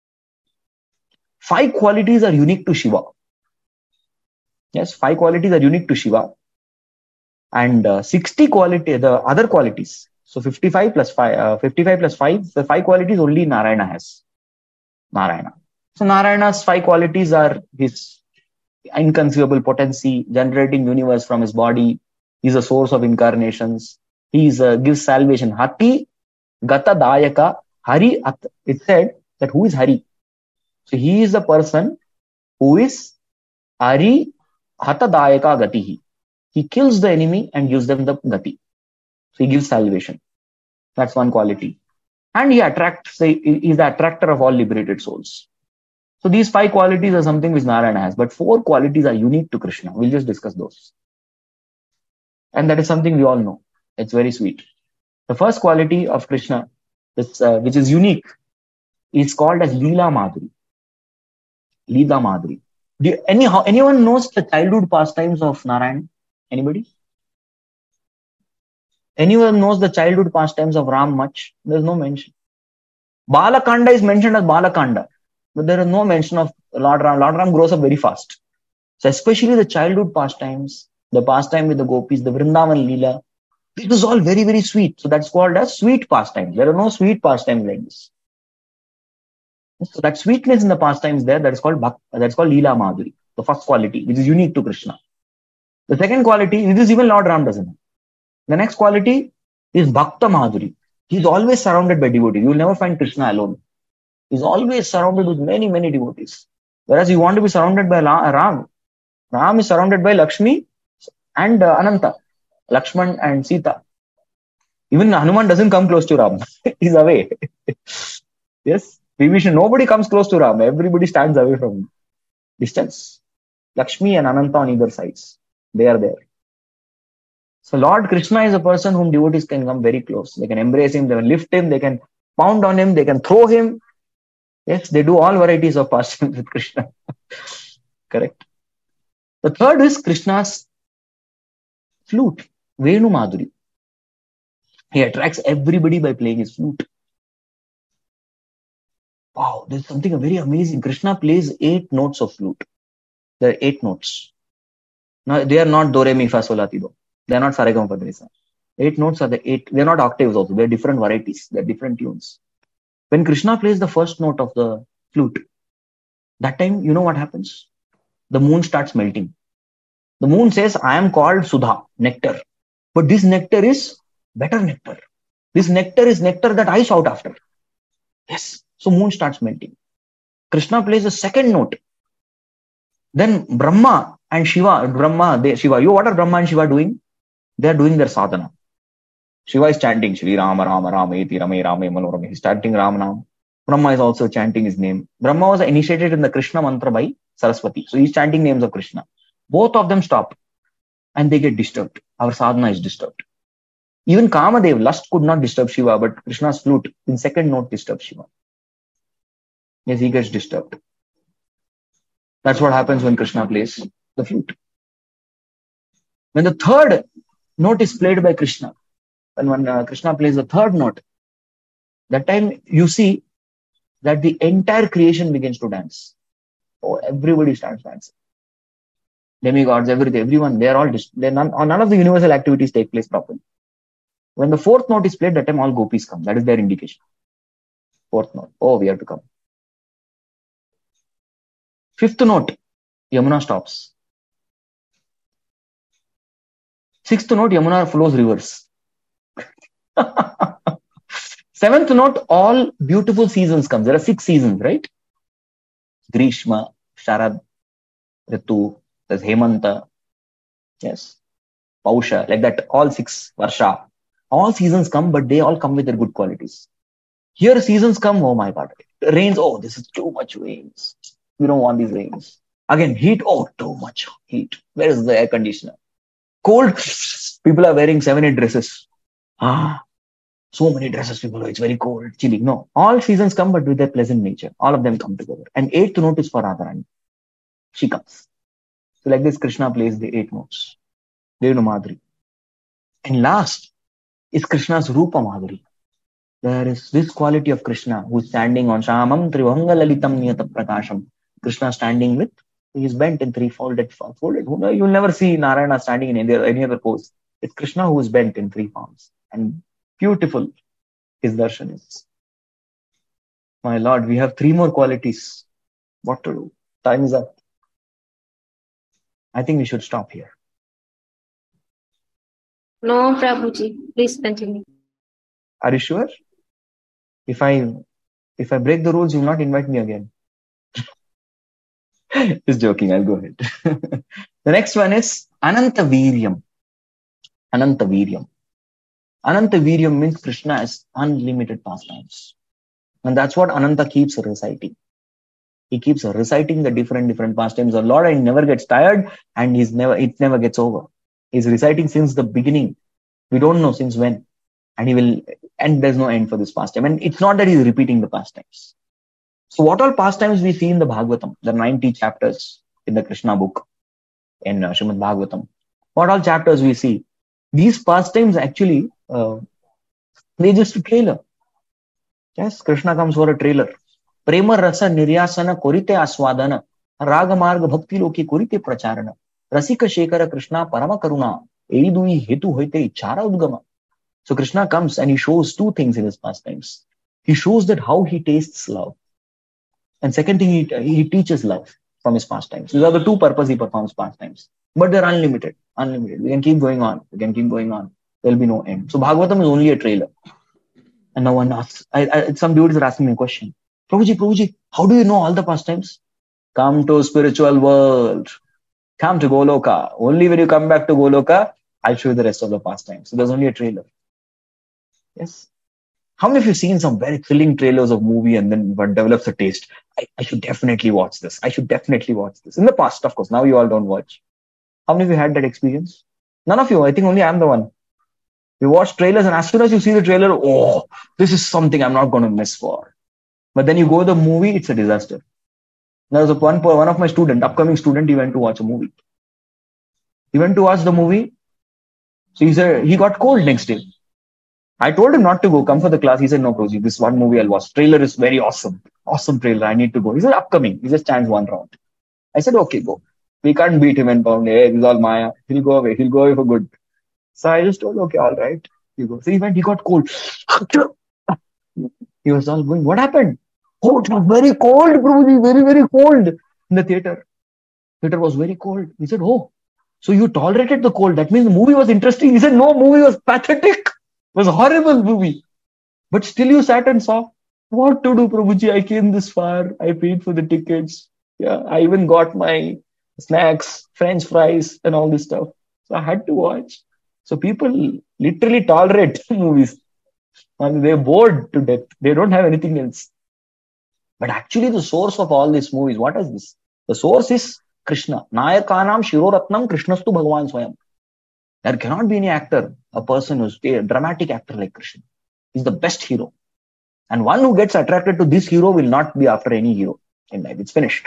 Five qualities are unique to Shiva. Yes, five qualities are unique to Shiva. And uh, sixty quality, the other qualities. So fifty-five plus five, uh, fifty-five plus five, the five qualities only Narayana has. Narayana. So Narayana's five qualities are his inconceivable potency, generating universe from his body. He's a source of incarnations. He is uh, gives salvation. Hati Gata Dayaka Hari. It said that who is Hari? So he is the person who is Hari Hata Dayaka Gatihi. He kills the enemy and gives them the Gati. So he gives salvation. That's one quality. And he attracts, he is the attractor of all liberated souls. So these five qualities are something which Narayana has, but four qualities are unique to Krishna. We'll just discuss those. And that is something we all know. It's very sweet. The first quality of Krishna, is, uh, which is unique, is called as Leela Madhuri. Leela Madhuri. Do you, anyhow, anyone knows the childhood pastimes of Narayana? Anybody? Anyone knows the childhood pastimes of Ram much? There's no mention. Balakanda is mentioned as Balakanda, but there is no mention of Lord Ram. Lord Ram grows up very fast. So especially the childhood pastimes, the pastime with the gopis, the Vrindavan Leela, it was all very, very sweet. So that's called as sweet pastimes. There are no sweet pastimes like this. So that sweetness in the pastimes there, that is called Bhak- that's called Leela Madhuri, the first quality, which is unique to Krishna. The second quality, this is even Lord Ram doesn't have. The next quality is Bhakta Madhuri. He's always surrounded by devotees. You will never find Krishna alone. He's always surrounded with many, many devotees. Whereas you want to be surrounded by Ram. Ram is surrounded by Lakshmi and uh, Ananta, Lakshman and Sita. Even Hanuman doesn't come close to Ram. He's away. Yes, Vibhishan, nobody comes close to Ram. Everybody stands away from him. Distance. Lakshmi and Ananta on either sides. They are there. So Lord Krishna is a person whom devotees can come very close. They can embrace him, they can lift him, they can pound on him, they can throw him. Yes, they do all varieties of pastimes with Krishna. Correct. The third is Krishna's flute, Venu Madhuri. He attracts everybody by playing his flute. Wow, there's something very amazing. Krishna plays eight notes of flute. There are eight notes. Now, they are not Do, Re, Mi, Fa, Sol, La, Ti, Do. They are not Sa, Re, Ga, Ma, Pa, Da, Ni, Sa. Eight notes are the eight. They are not octaves also. They are different varieties. They are different tunes. When Krishna plays the first note of the flute, that time, you know what happens? The moon starts melting. The moon says, I am called Sudha, nectar. But this nectar is better nectar. This nectar is nectar that I shout after. Yes. So moon starts melting. Krishna plays the second note. Then Brahma and Shiva, Brahma, they, Shiva, you what are Brahma and Shiva doing? They are doing their sadhana. Shiva is chanting Shri Rama Rama Rama Eti Rame Rame Manorame. He's chanting Ram Nam. Brahma is also chanting his name. Brahma was initiated in the Krishna mantra by Saraswati. So he's chanting names of Krishna. Both of them stop and they get disturbed. Our sadhana is disturbed. Even Kamadev, lust could not disturb Shiva, but Krishna's flute in second note disturbs Shiva. Yes, he gets disturbed. That's what happens when Krishna plays the flute. When the third note is played by Krishna, and when uh, Krishna plays the third note, that time you see that the entire creation begins to dance. Oh, everybody starts dancing. Demigods, everything, everyone, they are all, dis- they're none, none of the universal activities take place properly. When the fourth note is played, that time all gopis come. That is their indication. Fourth note. Oh, we have to come. Fifth note, Yamuna stops. Sixth note, Yamuna flows reverse. Seventh note, all beautiful seasons come. There are six seasons, right? Grishma, Sharad, Ritu, there's Hemanta, yes, Pausha, like that, all six, Varsha. All seasons come, but they all come with their good qualities. Here seasons come, oh my God, rains, oh, this is too much rains. We don't want these rains. Again, heat, oh, too much heat. Where is the air conditioner? Cold, people are wearing seven, eight dresses. Ah, so many dresses, people, it's very cold, chilly. No, all seasons come, but with their pleasant nature. All of them come together. And eighth note is for Radharani. She comes. So like this, Krishna plays the eight notes. Venu Madhuri. And last is Krishna's Rupa Madhuri. There is this quality of Krishna who is standing on Shamam Trivanga Lalitam Niyata Prakasham. Krishna standing with, he is bent in three folded, folded. You will never see Narayana standing in any, any other pose. It's Krishna who is bent in three forms. And beautiful his darshan is. My Lord, we have three more qualities. What to do? Time is up. I think we should stop here. No, Prabhuji, please continue. Are you sure? If I if I break the rules, you will not invite me again. Just joking, I'll go ahead. The next one is Ananta Viryam. Ananta Viryam. Ananta Viryam means Krishna has unlimited pastimes. And that's what Ananta keeps reciting. He keeps reciting the different, different pastimes of Lord and he never gets tired and he's never, it never gets over. He's reciting since the beginning. We don't know since when. And he will, and there's no end for this pastime. And it's not that he's repeating the pastimes. So what all pastimes we see in the Bhagavatam? There are ninety chapters in the Krishna book, in uh, Srimad Bhagavatam. What all chapters we see? These pastimes actually, uh, they just a trailer. Yes, Krishna comes for a trailer. Prema rasa niryasana korite aswadana. Raga marga bhakti loki korite pracharana. Rasika shekara Krishna parama karuna. Eidui hetu hoite ichara udgama. So Krishna comes and he shows two things in his pastimes. He shows that how he tastes love. And second thing, he, he teaches love from his pastimes. These are the two purposes he performs pastimes. But they're unlimited. Unlimited. We can keep going on. We can keep going on. There'll be no end. So Bhagavatam is only a trailer. And no one asks. I, I, some dudes are asking me a question. Prabhuji, Prabhuji, how do you know all the pastimes? Come to spiritual world. Come to Goloka. Only when you come back to Goloka, I'll show you the rest of the pastimes. So there's only a trailer. Yes. How many of you seen some very thrilling trailers of movie and then one develops a taste? I, I should definitely watch this. I should definitely watch this. In the past, of course. Now you all don't watch. How many of you had that experience? None of you. I think only I'm the one. You watch trailers and as soon as you see the trailer, oh, this is something I'm not going to miss for. But then you go to the movie, it's a disaster. There was a one, one of my student, upcoming student, he went to watch a movie. He went to watch the movie. So he said, he got cold next day. I told him not to go, come for the class. He said, no, Prabhuji, this one movie I'll watch. Trailer is very awesome. Awesome trailer. I need to go. He said, upcoming. He just stands one round. I said, okay, go. We can't beat him and pound. Hey, this is all Maya. He'll go away. He'll go away for good. So I just told, okay, all right. You go. So he went, he got cold. He was all going, what happened? Oh, it was very cold, Prabhuji. Very, very cold in the theater. Theater was very cold. He said, oh, so you tolerated the cold. That means the movie was interesting. He said, no, movie was pathetic. It was a horrible movie. But still you sat and saw. What to do, Prabhuji? I came this far. I paid for the tickets. Yeah, I even got my snacks, French fries and all this stuff. So I had to watch. So people literally tolerate movies. And they're bored to death. They don't have anything else. But actually the source of all these movies, what is this? The source is Krishna. Nayakanam Shiroratnam Krishnastu Bhagavan Swayam. There cannot be any actor, a person who's a dramatic actor like Krishna. He's the best hero. And one who gets attracted to this hero will not be after any hero in life. It's finished.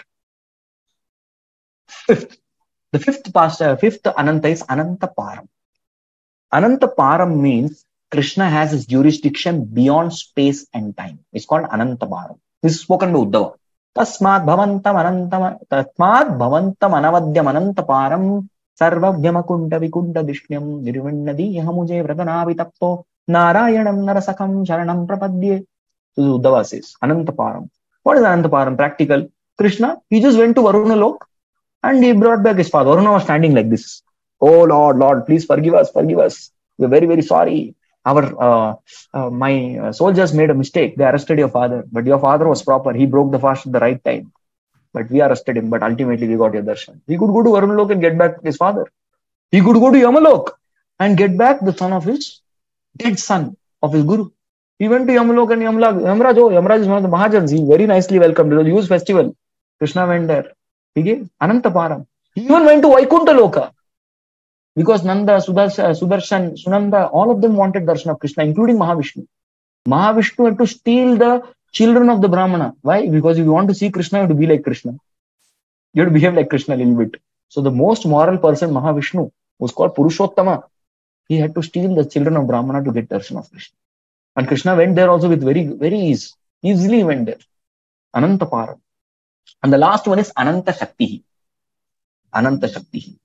Fifth. The fifth past, uh, fifth Ananta is Ananta Param. Ananta Param means Krishna has his jurisdiction beyond space and time. It's called Ananta Param. This is spoken by Uddhava. Tasmad bhavantam anantam tasmad bhavantam anavadyam ananta param sarvavyamakunta vikunda dishnyam nirvannadi yahamuje vratanavitapto narayanam narasakam sharanam prapadye. This is Uddhava says. Ananta Param. What is Ananta Param? Practical. Krishna, he just went to Varuna Lok and he brought back his father. Varuna was standing like this. Oh Lord, Lord, please forgive us, forgive us. We're very, very sorry. Our uh, uh, my uh, soldiers made a mistake. They arrested your father, but your father was proper. He broke the fast at the right time. But we arrested him. But ultimately, we got your darshan. He could go to Varunalok and get back his father. He could go to Yamalok and get back the son of his dead son of his guru. He went to Yamalok and Yamalok. Yamaraj, oh, Yamaraj is one of the Mahajans. He very nicely welcomed. It was a huge festival. Krishna went there. He gave Ananta Param. He even went to Vaikuntha Loka. Because Nanda, Sudarshan, Sudarshan, Sunanda, all of them wanted darshan of Krishna, including Mahavishnu. Mahavishnu had to steal the children of the Brahmana. Why? Because if you want to see Krishna, you have to be like Krishna. You have to behave like Krishna a little bit. So the most moral person, Mahavishnu, was called Purushottama. He had to steal the children of Brahmana to get darshan of Krishna. And Krishna went there also with very, very ease. Easily went there. Ananta Param. And the last one is Ananta Shaktihi. Ananta Shaktihi.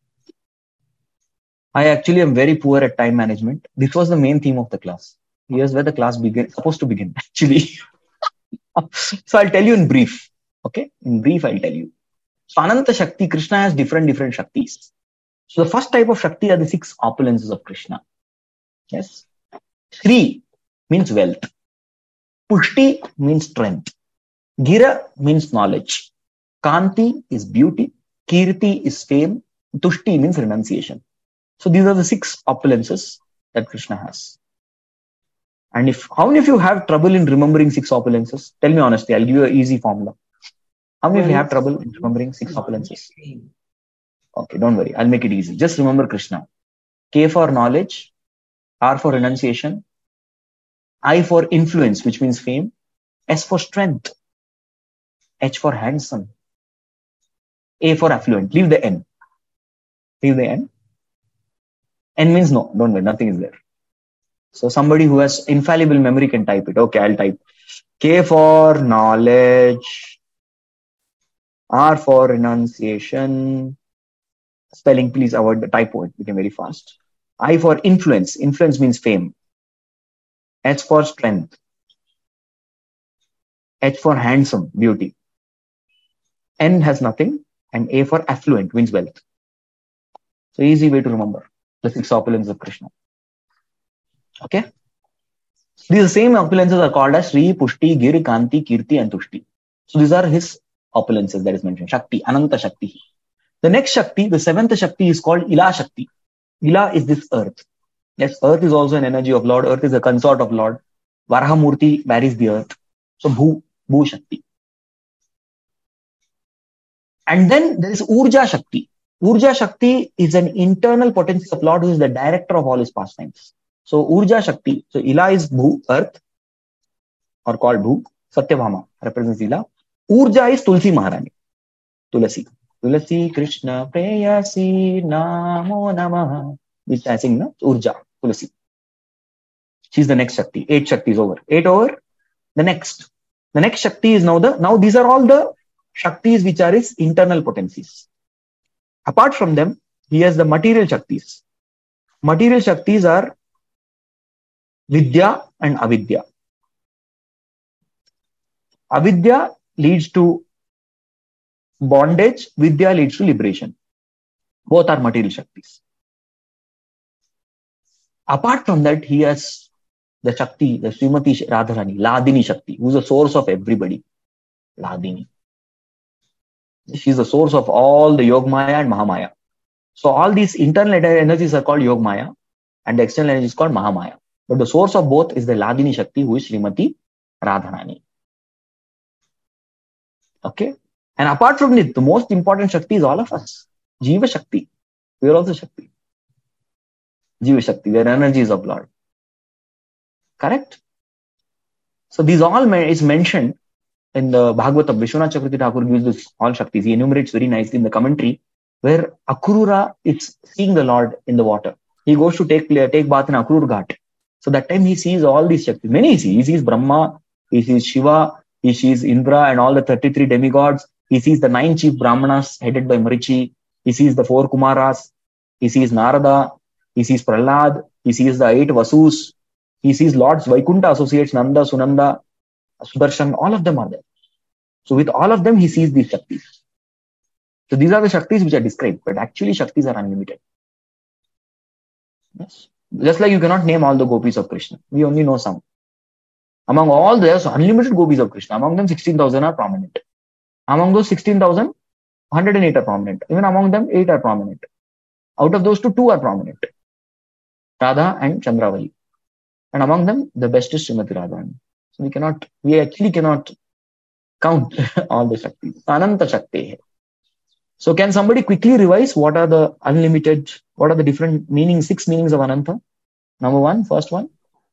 I actually am very poor at time management. This was the main theme of the class. Here's where the class began, supposed to begin, actually. So I'll tell you in brief. Okay? In brief, I'll tell you. So Ananta Shakti, Krishna has different, different Shaktis. So the first type of Shakti are the six opulences of Krishna. Yes? Shri means wealth. Pushti means strength. Gira means knowledge. Kanti is beauty. Kirti is fame. Tushti means renunciation. So these are the six opulences that Krishna has. And if how many of you have trouble in remembering six opulences? Tell me honestly, I'll give you an easy formula. How many of you have trouble in remembering six opulences? Okay, don't worry. I'll make it easy. Just remember Krishna. K for knowledge. R for renunciation. I for influence, which means fame. S for strength. H for handsome. A for affluent. Leave the N. Leave the N. N means no, don't wait, nothing is there. So somebody who has infallible memory can type it. Okay, I'll type. K for knowledge. R for renunciation. Spelling, please avoid the typo. It became very fast. I for influence. Influence means fame. H for strength. H for handsome, beauty. N has nothing. And A for affluent means wealth. So easy way to remember the six opulences of Krishna. Okay. These same opulences are called as Sri, Pushti, Gir, Kanti, Kirti and Tushti. So these are his opulences that is mentioned. Shakti, Ananta Shakti. The next Shakti, the seventh Shakti is called Ila Shakti. Ila is this earth. Yes, earth is also an energy of Lord. Earth is a consort of Lord. Varahamurti marries the earth. So Bhu, Bhu Shakti. And then there is Urja Shakti. Urja Shakti is an internal potency of Lord who is the director of all his pastimes. So Urja Shakti. So Ila is Bhu, earth, or called Bhu. Satyabhama represents Ila. Urja is Tulsi Maharani. Tulasi. Tulasi Krishna Preyasi Namo Namaha. Which I sing, no? Urja. Tulasi. She's the next Shakti. Eight Shakti is over. Eight over. The next. The next Shakti is now the, now these are all the Shaktis which are his internal potencies. Apart from them, he has the material Shaktis. Material Shaktis are Vidya and Avidya. Avidya leads to bondage. Vidya leads to liberation. Both are material Shaktis. Apart from that, he has the Shakti, the Srimati Radharani, Ladini Shakti, who is the source of everybody. Ladini. She is the source of all the Yogamaya and Mahamaya. So all these internal energies are called Yogamaya and the external energy is called Mahamaya. But the source of both is the Ladini Shakti, who is Srimati Radharani. Okay. And apart from it, the most important Shakti is all of us. Jiva Shakti. We are also Shakti. Jiva Shakti. We are energies of Lord. Correct? So these all is mentioned in the Bhagavatam. Vishwanath Chakravarti Thakur gives this all Shaktis. He enumerates very nicely in the commentary where Akrura is seeing the Lord in the water. He goes to take take bath in Akrur Ghat. So that time he sees all these Shaktis. Many he sees. He sees Brahma, he sees Shiva, he sees Indra and all the thirty-three demigods. He sees the nine chief Brahmanas headed by Marichi. He sees the four Kumaras. He sees Narada. He sees Prahlad. He sees the eight Vasus. He sees Lord's Vaikunta associates Nanda, Sunanda, Sudarshan. All of them are there. So with all of them, he sees these Shaktis. So these are the Shaktis which are described. But actually, Shaktis are unlimited. Yes. Just like you cannot name all the gopis of Krishna. We only know some. Among all the so unlimited gopis of Krishna, among them sixteen thousand are prominent. Among those sixteen thousand, one hundred eight are prominent. Even among them, eight are prominent. Out of those two, two are prominent. Radha and Chandravali. And among them, the best is Srimati Radharani. So we cannot, we actually cannot count all the Shaktis. Ananta Shakti. So can somebody quickly revise what are the unlimited, what are the different meanings, six meanings of Ananta? Number one, first one.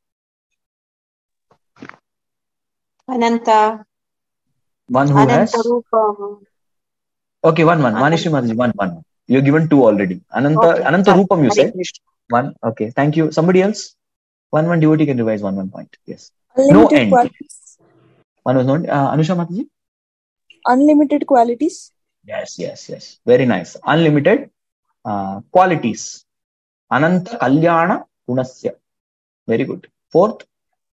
Ananta. One who Ananta has. Rupam. Okay, one, one. Manishi Mataji, one, one. You're given two already. Ananta, Okay. Ananta Rupam, you said. Krishna. One. Okay, thank you. Somebody else? One, one devotee can revise one, one point. Yes. Unlimited No end. qualities. One was not. Uh, Anusha Mataji? Unlimited qualities. Yes, yes, yes. Very nice. Unlimited uh, qualities. Ananta Kalyana Gunasya. Very good. Fourth.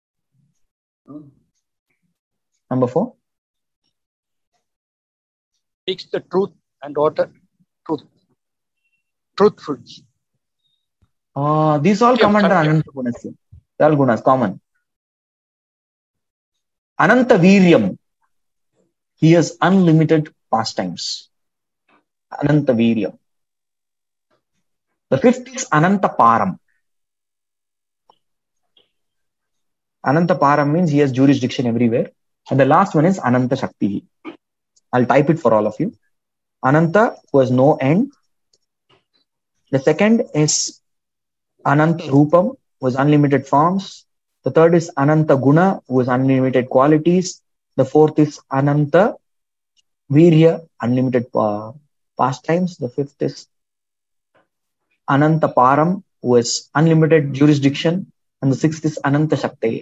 Number four. Speaks the truth and utter truth. Truthful. Uh, these all come under Ananta Gunasya. They are all gunas, common. Ananta Viryam. He has unlimited pastimes. Ananta Viryam. The fifth is Ananta Param. Ananta Param means he has jurisdiction everywhere. And the last one is Ananta Shakti. I'll type it for all of you. Ananta, who has no end. The second is Ananta Rupam, who has unlimited forms. The third is Ananta Guna, who has unlimited qualities. The fourth is Ananta Virya, unlimited uh, pastimes. The fifth is Ananta Param, who has unlimited jurisdiction, and the sixth is Ananta Shakti.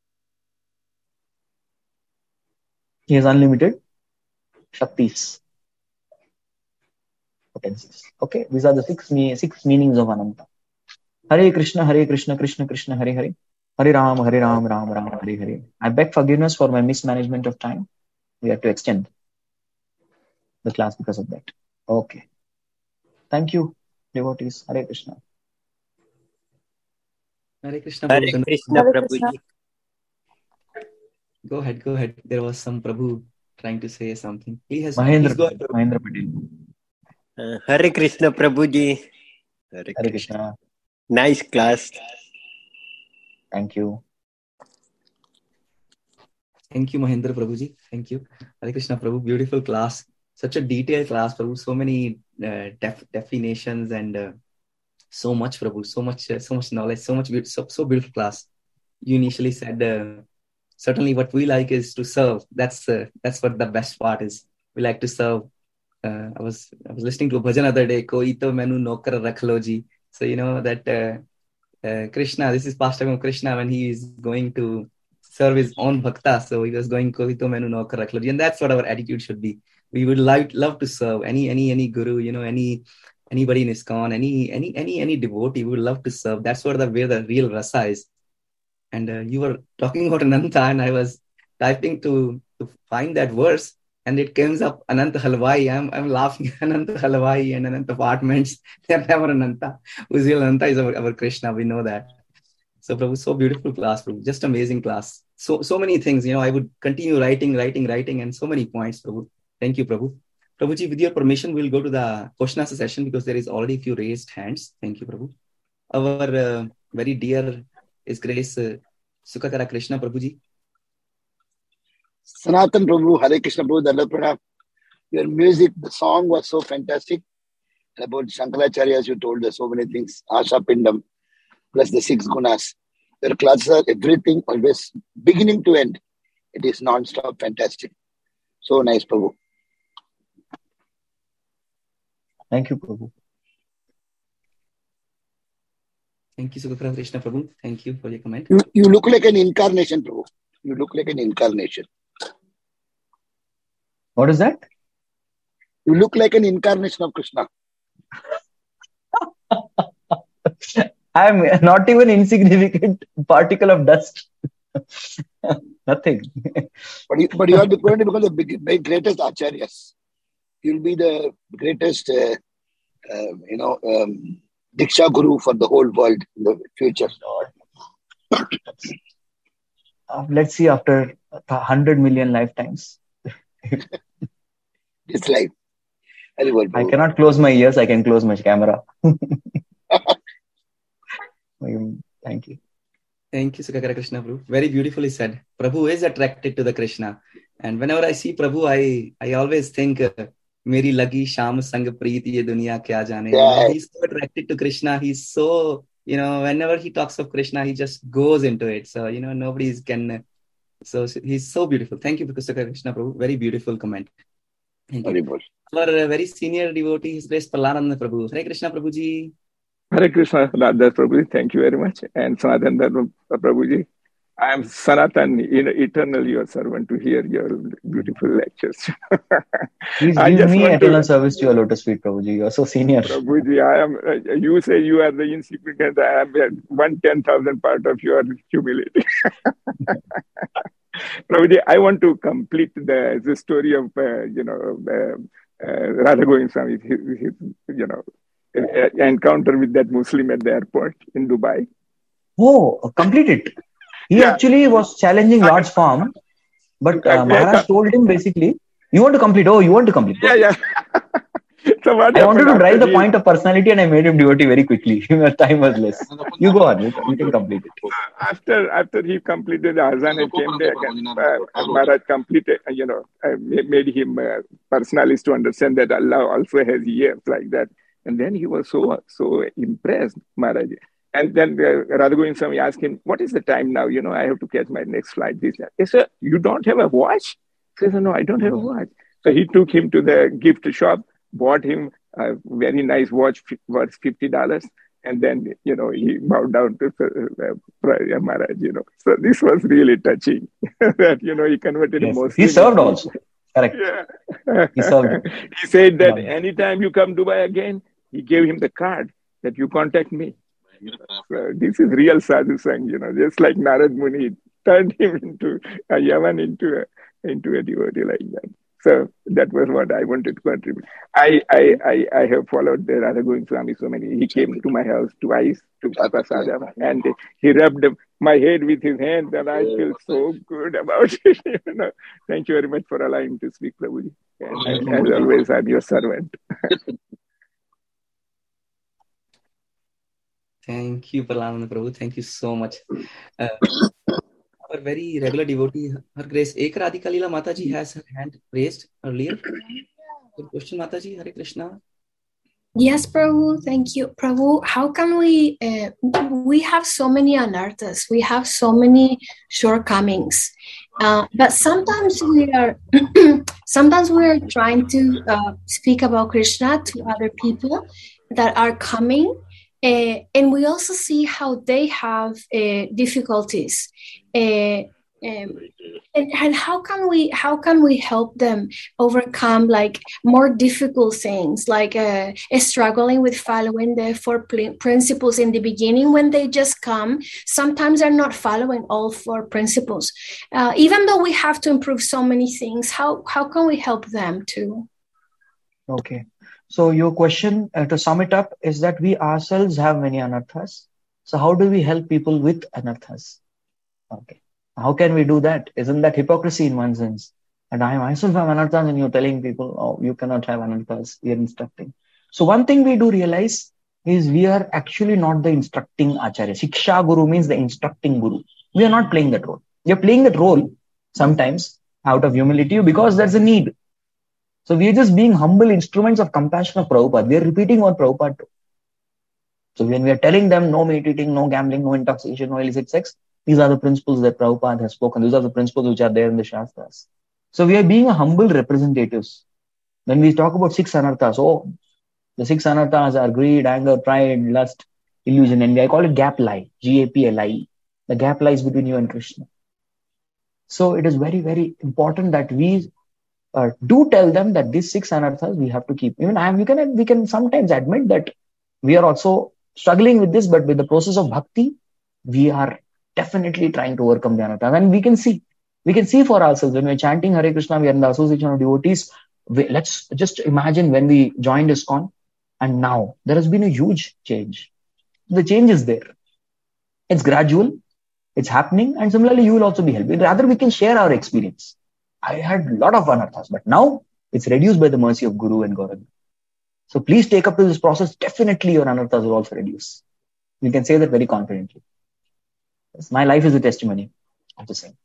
He has unlimited Shaktis, potencies. Okay, these are the six me six meanings of Ananta. Hare Krishna, Hare Krishna, Krishna Krishna, Hare Hare, Hare Ram, Hare Ram, Ram Ram, Hare Hare. I beg forgiveness for my mismanagement of time. We have to extend the class because of that. Okay. Thank you, devotees. Hare Krishna. Hare Krishna, Hare Prabhu. Krishna, Hare Krishna. Prabhuji. Go ahead, go ahead. There was some Prabhu trying to say something. Please, Mahendra, please go ahead, Prabhu. Mahendra Patel. Uh, Hare Krishna, Prabhuji. Hare Hare Krishna. Krishna. Nice class. Thank you. Thank you, Mahendra Prabhuji. Thank you. Hare Krishna, Prabhu. Beautiful class. Such a detailed class, Prabhu. So many uh, def- definitions and uh, so much, Prabhu. So much, uh, so much knowledge. So much, be- so, so beautiful class. You initially said, uh, certainly what we like is to serve. That's uh, that's what the best part is. We like to serve. Uh, I was I was listening to a bhajan other day. Koi to mainu nokar rakh lo ji. So you know that uh, uh, Krishna. This is pastime of Krishna when he is going to serve his own bhakta. So he was going Koi to mainu nokar rakh lo ji, and that's what our attitude should be. We would like love to serve any any any guru. You know any anybody in ISKCON, any any any any devotee. We would love to serve. That's where the where the real rasa is. And uh, you were talking about Ananta, and I was typing to, to find that verse, and it comes up Ananta Halwai. I'm I'm laughing. Ananta Halwai and Ananta apartments. They're never Ananta. Who's real Ananta is our, our Krishna. We know that. So Prabhu, so beautiful class, Prabhu. Just amazing class. So so many things. You know, I would continue writing, writing, writing, and so many points, Prabhu. Thank you, Prabhu. Prabhuji, with your permission, we'll go to the question answer session because there is already a few raised hands. Thank you, Prabhu. Our uh, very dear His Grace uh, Sukakara Krishna Prabhuji. Sanatan Prabhu, Hare Krishna Prabhu, Dalal Pranam. Your music, the song was so fantastic. And about Shankaracharya, as you told us so many things. Asha Pindam, plus the six gunas. Your classes are everything, always beginning to end. It is non-stop fantastic. So nice, Prabhu. Thank you, Prabhu. Thank you, Sukakara Krishna Prabhu. Thank you for your comment. You, you look like an incarnation, Prabhu. You look like an incarnation. What is that? You look like an incarnation of Krishna. I'm not even insignificant particle of dust. Nothing. But you, but you are going to become the big, big, greatest acharyas. You'll be the greatest, uh, uh, you know, um, Diksha Guru for the whole world in the future. Uh, let's see after one hundred million lifetimes. It's like, very well, I Prabhu. cannot close my ears, I can close my camera. Thank you. Thank you, Sukakara Krishna Prabhu. Very beautifully said. Prabhu is attracted to the Krishna. And whenever I see Prabhu, I, I always think, uh, Meri lagi sham sang preet ye duniya kya jane. Yeah. He's so attracted to Krishna. He's so, you know, whenever he talks of Krishna, he just goes into it. So, you know, nobody can. Uh, so he's so beautiful. Thank you, Sukakara Krishna Prabhu. Very beautiful comment. Thank you. Very good. Our uh, very senior devotee, His Grace Pralananda Prabhu. Hare Krishna Prabhuji. Hare Krishna, Radha Prabhuji, thank you very much. And Sanatan Dharma Prabhuji, I am Sanatan, eternally your servant to hear your beautiful lectures. Please I give just me want eternal to, service to your lotus feet, Prabhuji. You are so senior. Prabhuji, I am, uh, you say you are the insignificant, I am one ten thousand part of your humility. Prabhuji, I want to complete the, the story of, uh, you know, uh, uh, Radha Govind Swami, his, his, you know, uh, encounter with that Muslim at the airport in Dubai. Oh, complete it. He Yeah. actually was challenging Lord's farm, but uh, Maharaj told him basically, you want to complete? Oh, you want to complete? Yeah, yeah. So what I wanted to happened drive after the he- point of personality and I made him devotee very quickly. Time was less. You go on. You can, you can complete it. After after he completed the Azan and came back, and uh, Maharaj completed, uh, you know, uh, ma- made him uh, personalist to understand that Allah also has ears like that. And then he was so so impressed, Maharaj. And then uh, Radha Govind Swami asked him, "What is the time now? You know, I have to catch my next flight." This, that. He said, "You don't have a watch?" He said, "No, I don't have a watch." So he took him to the gift shop, bought him a very nice watch worth fifty dollars, And then, you know, he bowed down to uh, Prahlad Maharaj, you know. So this was really touching that, you know, he converted Yes. a Muslim. He served also. Correct. Yeah. He served. He said that Yeah. anytime you come to Dubai again, he gave him the card that you contact me. So this is real sadhu sang, you know, just like Narad Muni turned him into a Yaman into a, into a devotee like that. So that was what I wanted to contribute. I I, I, I have followed the Radha Govind Swami so many. He came to my house twice to prasadam, and he rubbed my head with his hand, and I feel so good about it. You know. Thank you very much for allowing me to speak, Prabhuji. And, and as always, I'm your servant. Thank you, Prahlad Prabhu. Thank you so much. Uh, our very regular devotee, Her Grace Ekradhika Leela Mataji has her hand raised earlier. Good question, Mataji. Hare Krishna. Yes, Prabhu. Thank you, Prabhu. How can we? Uh, we have so many anarthas. We have so many shortcomings, uh, but sometimes we are. sometimes we are trying to uh, speak about Krishna to other people that are coming. Uh, and we also see how they have uh, difficulties, uh, um, and, and how can we how can we help them overcome like more difficult things, like uh, struggling with following the four pl- principles in the beginning when they just come. Sometimes they're not following all four principles, uh, even though we have to improve so many things. How how can we help them too? Okay. So your question, uh, to sum it up, is that we ourselves have many anarthas. So how do we help people with anarthas? Okay. How can we do that? Isn't that hypocrisy in one sense? And I myself have anarthas and you're telling people, oh, you cannot have anarthas. You're instructing. So one thing we do realize is we are actually not the instructing acharya. Shiksha guru means the instructing guru. We are not playing that role. We are playing that role sometimes out of humility because there's a need. So we are just being humble instruments of compassion of Prabhupada. We are repeating what Prabhupada told. So when we are telling them no meat eating, no gambling, no intoxication, no illicit sex, these are the principles that Prabhupada has spoken. These are the principles which are there in the Shastras. So we are being a humble representatives. When we talk about six anarthas, oh, the six anarthas are greed, anger, pride, lust, illusion, and I call it gap lie, G A P L I E. The gap lies between you and Krishna. So it is very, very important that we Uh, do tell them that these six anarthas we have to keep. Even I am, we can we can sometimes admit that we are also struggling with this, but with the process of bhakti, we are definitely trying to overcome the anarthas. And we can see, we can see for ourselves when we're chanting Hare Krishna, we are in the association of devotees. We, let's just imagine when we joined ISKCON, and now there has been a huge change. The change is there. It's gradual, it's happening, and similarly you will also be helped. Rather, we can share our experience. I had a lot of anarthas, but now it's reduced by the mercy of Guru and Gauranga. So please take up to this process. Definitely your anarthas will also reduce. You can say that very confidently. Yes, my life is a testimony of the same.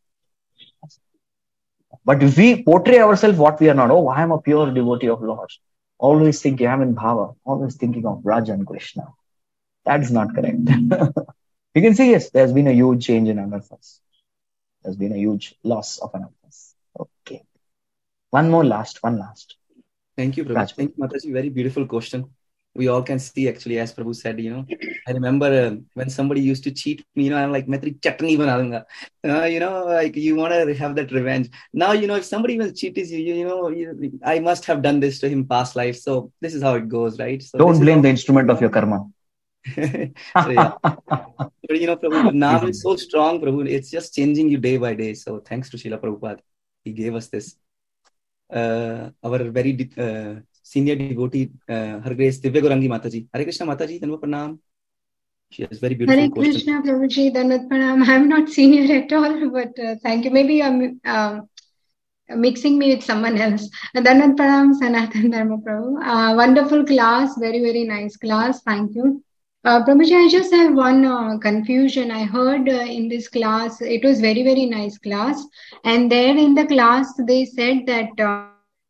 But if we portray ourselves what we are not, oh, I am a pure devotee of Lord, always thinking I'm in bhava, always thinking of Raja and Krishna. That's not correct. You can see, yes, there's been a huge change in anarthas. There's been a huge loss of anarthas. Okay. One more last, one last. Thank you, Prabhu. Raj. Thank you, Mataji. Very beautiful question. We all can see, actually, as Prabhu said, you know, I remember uh, when somebody used to cheat me, you know, I'm like, Maitri chutney bana dunga. Uh, you know, like you want to have that revenge. Now, you know, if somebody will cheat you, you, you know, you, I must have done this to him past life. So this is how it goes, right? So don't blame how... the instrument of your karma. So, yeah. But, you know, Prabhu, now is so strong, Prabhu. It's just changing you day by day. So thanks to Srila Prabhupada. He gave us this. Uh, our very uh, senior devotee, uh, Her Grace Divya Gaurangi Mataji. Hare Krishna Mataji, Dhanva Pranam. She has very beautiful Hare question. Krishna Prabhuji, Dhanva Pranam. I'm not senior at all, but uh, thank you. Maybe I'm uh, mixing me with someone else. Dhanva Pranam, Sanatan Dharma Prabhu. Uh, wonderful class, very, very nice class. Thank you. Uh, Prabhuji, I just have one uh, confusion. I heard uh, in this class, it was very, very nice class. And there in the class, they said that uh,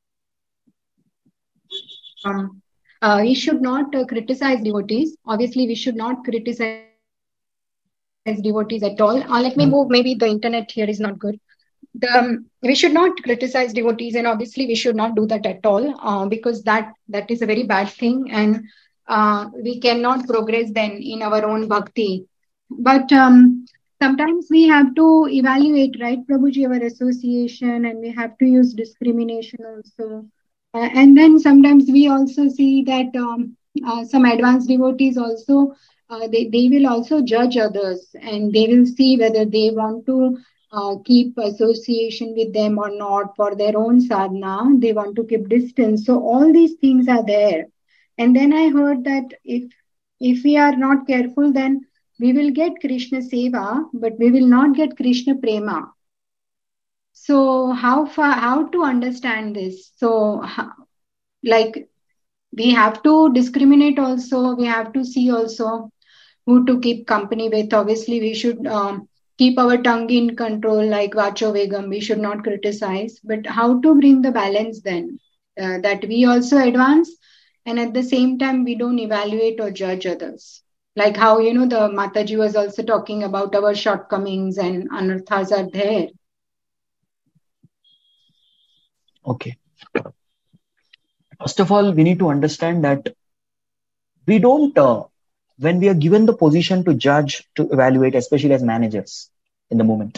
um, uh, we should not uh, criticize devotees. Obviously, we should not criticize devotees at all. Uh, let me move. Maybe the internet here is not good. The, um, we should not criticize devotees, and obviously we should not do that at all uh, because that that is a very bad thing. And uh, we cannot progress then in our own bhakti. But um, sometimes we have to evaluate, right, Prabhuji, our association, and we have to use discrimination also. Uh, and then sometimes we also see that um, uh, some advanced devotees also, uh, they, they will also judge others, and they will see whether they want to uh, keep association with them or not for their own sadhana. They want to keep distance. So all these things are there. And then I heard that if if we are not careful, then we will get Krishna Seva, but we will not get Krishna Prema. So how far, how to understand this? So how, like we have to discriminate also. We have to see also who to keep company with. Obviously, we should um, keep our tongue in control, like Vacho Vegam. We should not criticize. But how to bring the balance then? Uh, that we also advance, and at the same time, we don't evaluate or judge others. Like how, you know, the Mataji was also talking about our shortcomings and anarthas are there. Okay. First of all, we need to understand that we don't, uh, when we are given the position to judge, to evaluate, especially as managers in the moment.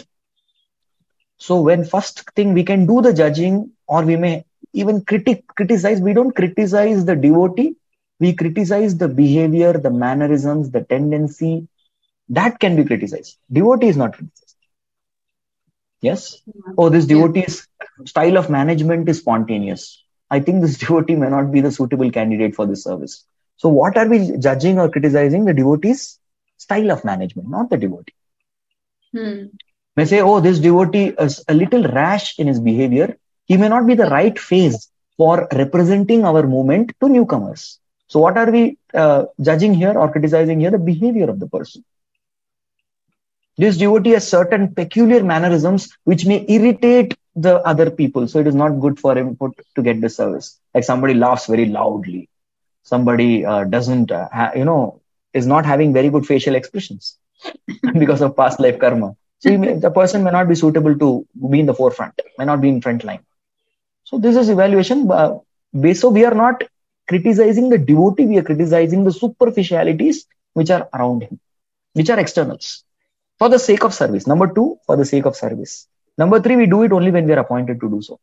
So when first thing we can do the judging, or we may even critic, criticize, we don't criticize the devotee, we criticize the behavior, the mannerisms, the tendency, that can be criticized. Devotee is not criticized. Yes? Oh, this devotee's style of management is spontaneous. I think this devotee may not be the suitable candidate for this service. So what are we judging or criticizing? The devotee's style of management, not the devotee. Hmm. May say, oh, this devotee is a little rash in his behavior. He may not be the right phase for representing our movement to newcomers. So what are we uh, judging here or criticizing here? The behavior of the person. This devotee has certain peculiar mannerisms which may irritate the other people. So it is not good for him to, to get the service. Like somebody laughs very loudly. Somebody uh, doesn't, uh, ha- you know, is not having very good facial expressions because of past life karma. So may, the person may not be suitable to be in the forefront, may not be in front line. So this is evaluation. Uh, so we are not criticizing the devotee, we are criticizing the superficialities which are around him, which are externals. For the sake of service. Number two, for the sake of service. Number three, we do it only when we are appointed to do so.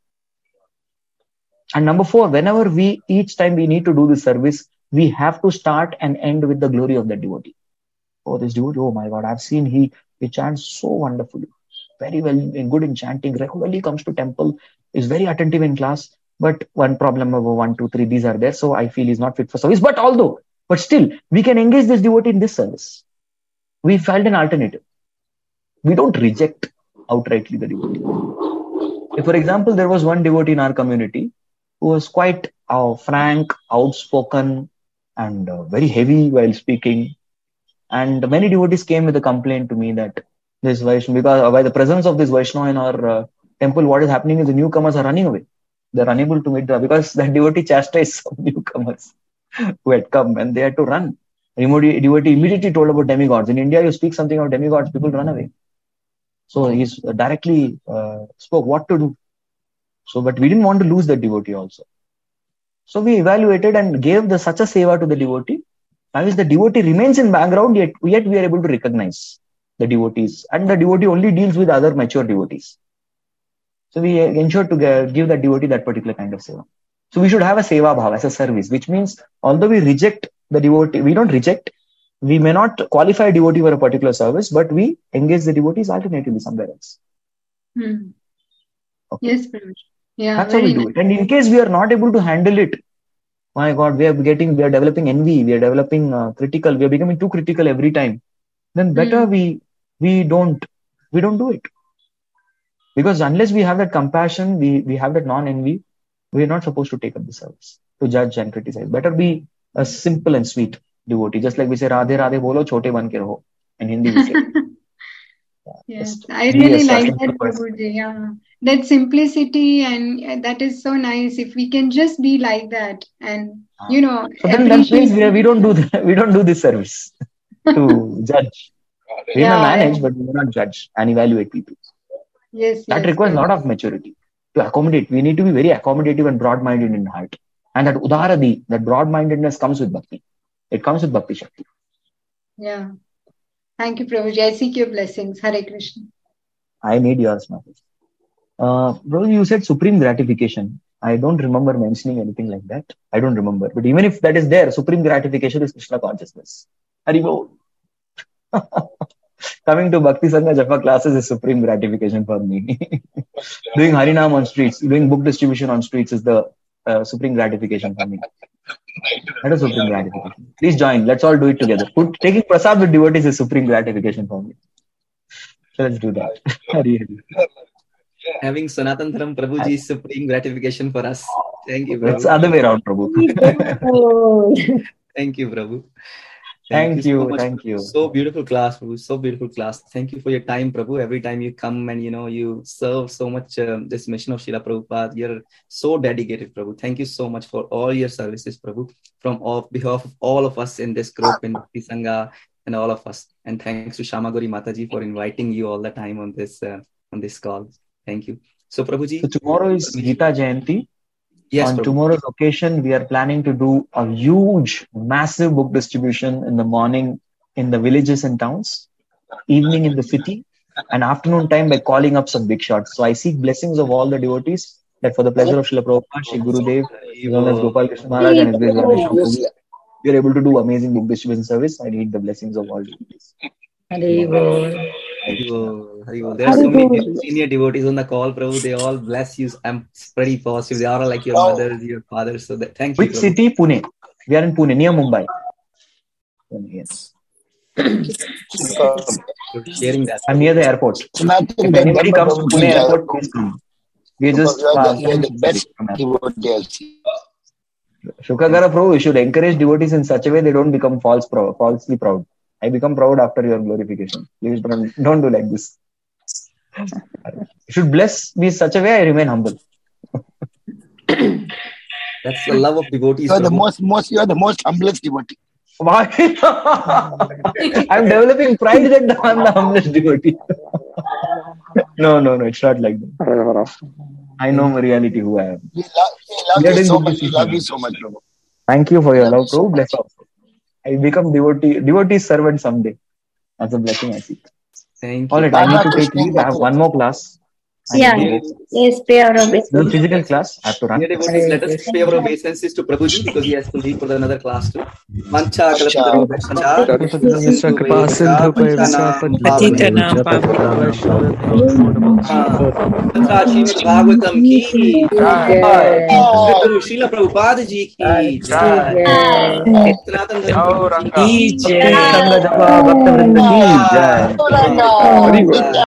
And number four, whenever we, each time we need to do this service, we have to start and end with the glory of the devotee. Oh, this devotee, oh my God, I've seen he, he chants so wonderfully. Very well, good in chanting, regularly comes to temple, is very attentive in class. But one problem over one, two, three, these are there. So I feel he's not fit for service. But although, but still, we can engage this devotee in this service. We felt an alternative. We don't reject outrightly the devotee. If, for example, there was one devotee in our community who was quite uh, frank, outspoken, and uh, very heavy while speaking. And many devotees came with a complaint to me that this Vaishnava, because by the presence of this Vaishnava in our uh, temple, what is happening is the newcomers are running away. They're unable to meet the, because that devotee chastised some newcomers who had come and they had to run. The devotee immediately told about demigods. In India, you speak something about demigods, people run away. So he's directly uh, spoke what to do. So, but we didn't want to lose the devotee also. So we evaluated and gave the such a seva to the devotee. Now, if the devotee remains in background, yet, yet we are able to recognize the devotees. And the devotee only deals with other mature devotees. So we ensured to give that devotee that particular kind of seva. So we should have a seva bhava as a service, which means although we reject the devotee, we don't reject, we may not qualify a devotee for a particular service, but we engage the devotees alternatively somewhere else. Hmm. Okay. Yes, Prabhuji. Yeah, that's how we do it. And in case we are not able to handle it, my God, we are getting, we are developing envy, we are developing uh, critical, we are becoming too critical every time. Then better mm. we we don't we don't do it, because unless we have that compassion, we we have that non-envy, we are not supposed to take up the service to judge and criticize. Better be a simple and sweet devotee, just like we say Radhe Radhe bolo chote ban ke raho in Hindi. We say. Yes, I really like that, Prabhuji. Yeah, that simplicity, and that is so nice. If we can just be like that, and you know, so then that means we, we don't do the, we don't do this service to judge. We yeah, may manage, yeah. but we may not judge and evaluate people. Yes, that yes, requires a yes. lot of maturity to accommodate. We need to be very accommodative and broad-minded in heart, and that udaradi, that broad-mindedness comes with bhakti. It comes with Bhakti Shakti. Yeah. Thank you, Prabhuji. I seek your blessings. Hare Krishna. I need yours, Mataji. Uh, Prabhuji, you said supreme gratification. I don't remember mentioning anything like that. I don't remember. But even if that is there, supreme gratification is Krishna consciousness. Haribol. Coming to Bhakti Sangha Japa classes is supreme gratification for me. Doing Harinam on streets, doing book distribution on streets is the uh, supreme gratification for me. That is supreme gratification. Please join. Let's all do it together. Put, taking prasad with devotees is supreme gratification for me. So let's do that. Having Sanatan Dharam Prabhuji is supreme gratification for us. Thank you, Prabhu. That's the other way around, Prabhu. Thank you, Prabhu. Thank, thank you, so much, thank Prabhu. you. So beautiful class, Prabhu. So beautiful class. Thank you for your time, Prabhu. Every time you come and, you know, you serve so much um, this mission of Srila Prabhupada. You're so dedicated, Prabhu. Thank you so much for all your services, Prabhu. From off behalf of all of us in this group, in Bhakti Sangha, and all of us. And thanks to Shamagori Mataji for inviting you all the time on this uh, on this call. Thank you. So, Prabhuji. So tomorrow is Gita Jayanti. Yes, on Prabhu. Tomorrow's occasion, we are planning to do a huge, massive book distribution in the morning in the villages and towns, evening in the city, and afternoon time by calling up some big shots. So I seek blessings of all the devotees that for the pleasure of Srila Prabhupada, Shri Gurudev, His Holiness Gopal Krishna Maharaj, and His Grace Radha Prabhu, we are able to do amazing book distribution service. I need the blessings of all devotees. Haribol. Haribol. There are so many senior devotees on the call, Prabhu. They all bless you. I'm pretty positive. They are all like your mothers, your fathers. So that, thank you. Which city? Pune. We are in Pune, near Mumbai. Yes. For sharing that. I'm near the airport. If anybody comes to Pune airport, please come. We just the best devotees. Shukagara Prabhu, you should encourage devotees in such a way they don't become false proud, falsely proud. I become proud after your glorification. Please don't, don't do like this. You should bless me in such a way I remain humble. That's the love of devotees. You are the most, most, you are the most humblest devotee. Why? I'm developing pride that I'm the humblest devotee. No, no, no, it's not like that. I know my reality who I am. We love, we love you so much. We love you so much, Prabhu. Thank you for your love, Prabhu. Bless us. I become devotee, devotee servant someday. That's a blessing I seek. Thank All you. right, I need to take leave. I have one more class. I Yeah, need to yes, pay our go. obeisance. No physical class. I have to run. Dear devotees, let us pay our obeisances to Prabhuji because he has to leave for another class too. Mancha Bhagavatam ki Guru Srila Prabhupada ji ki jai. Sanatan Dharma ki jai. Sangha Japa Bhakta Vrinda ki jai.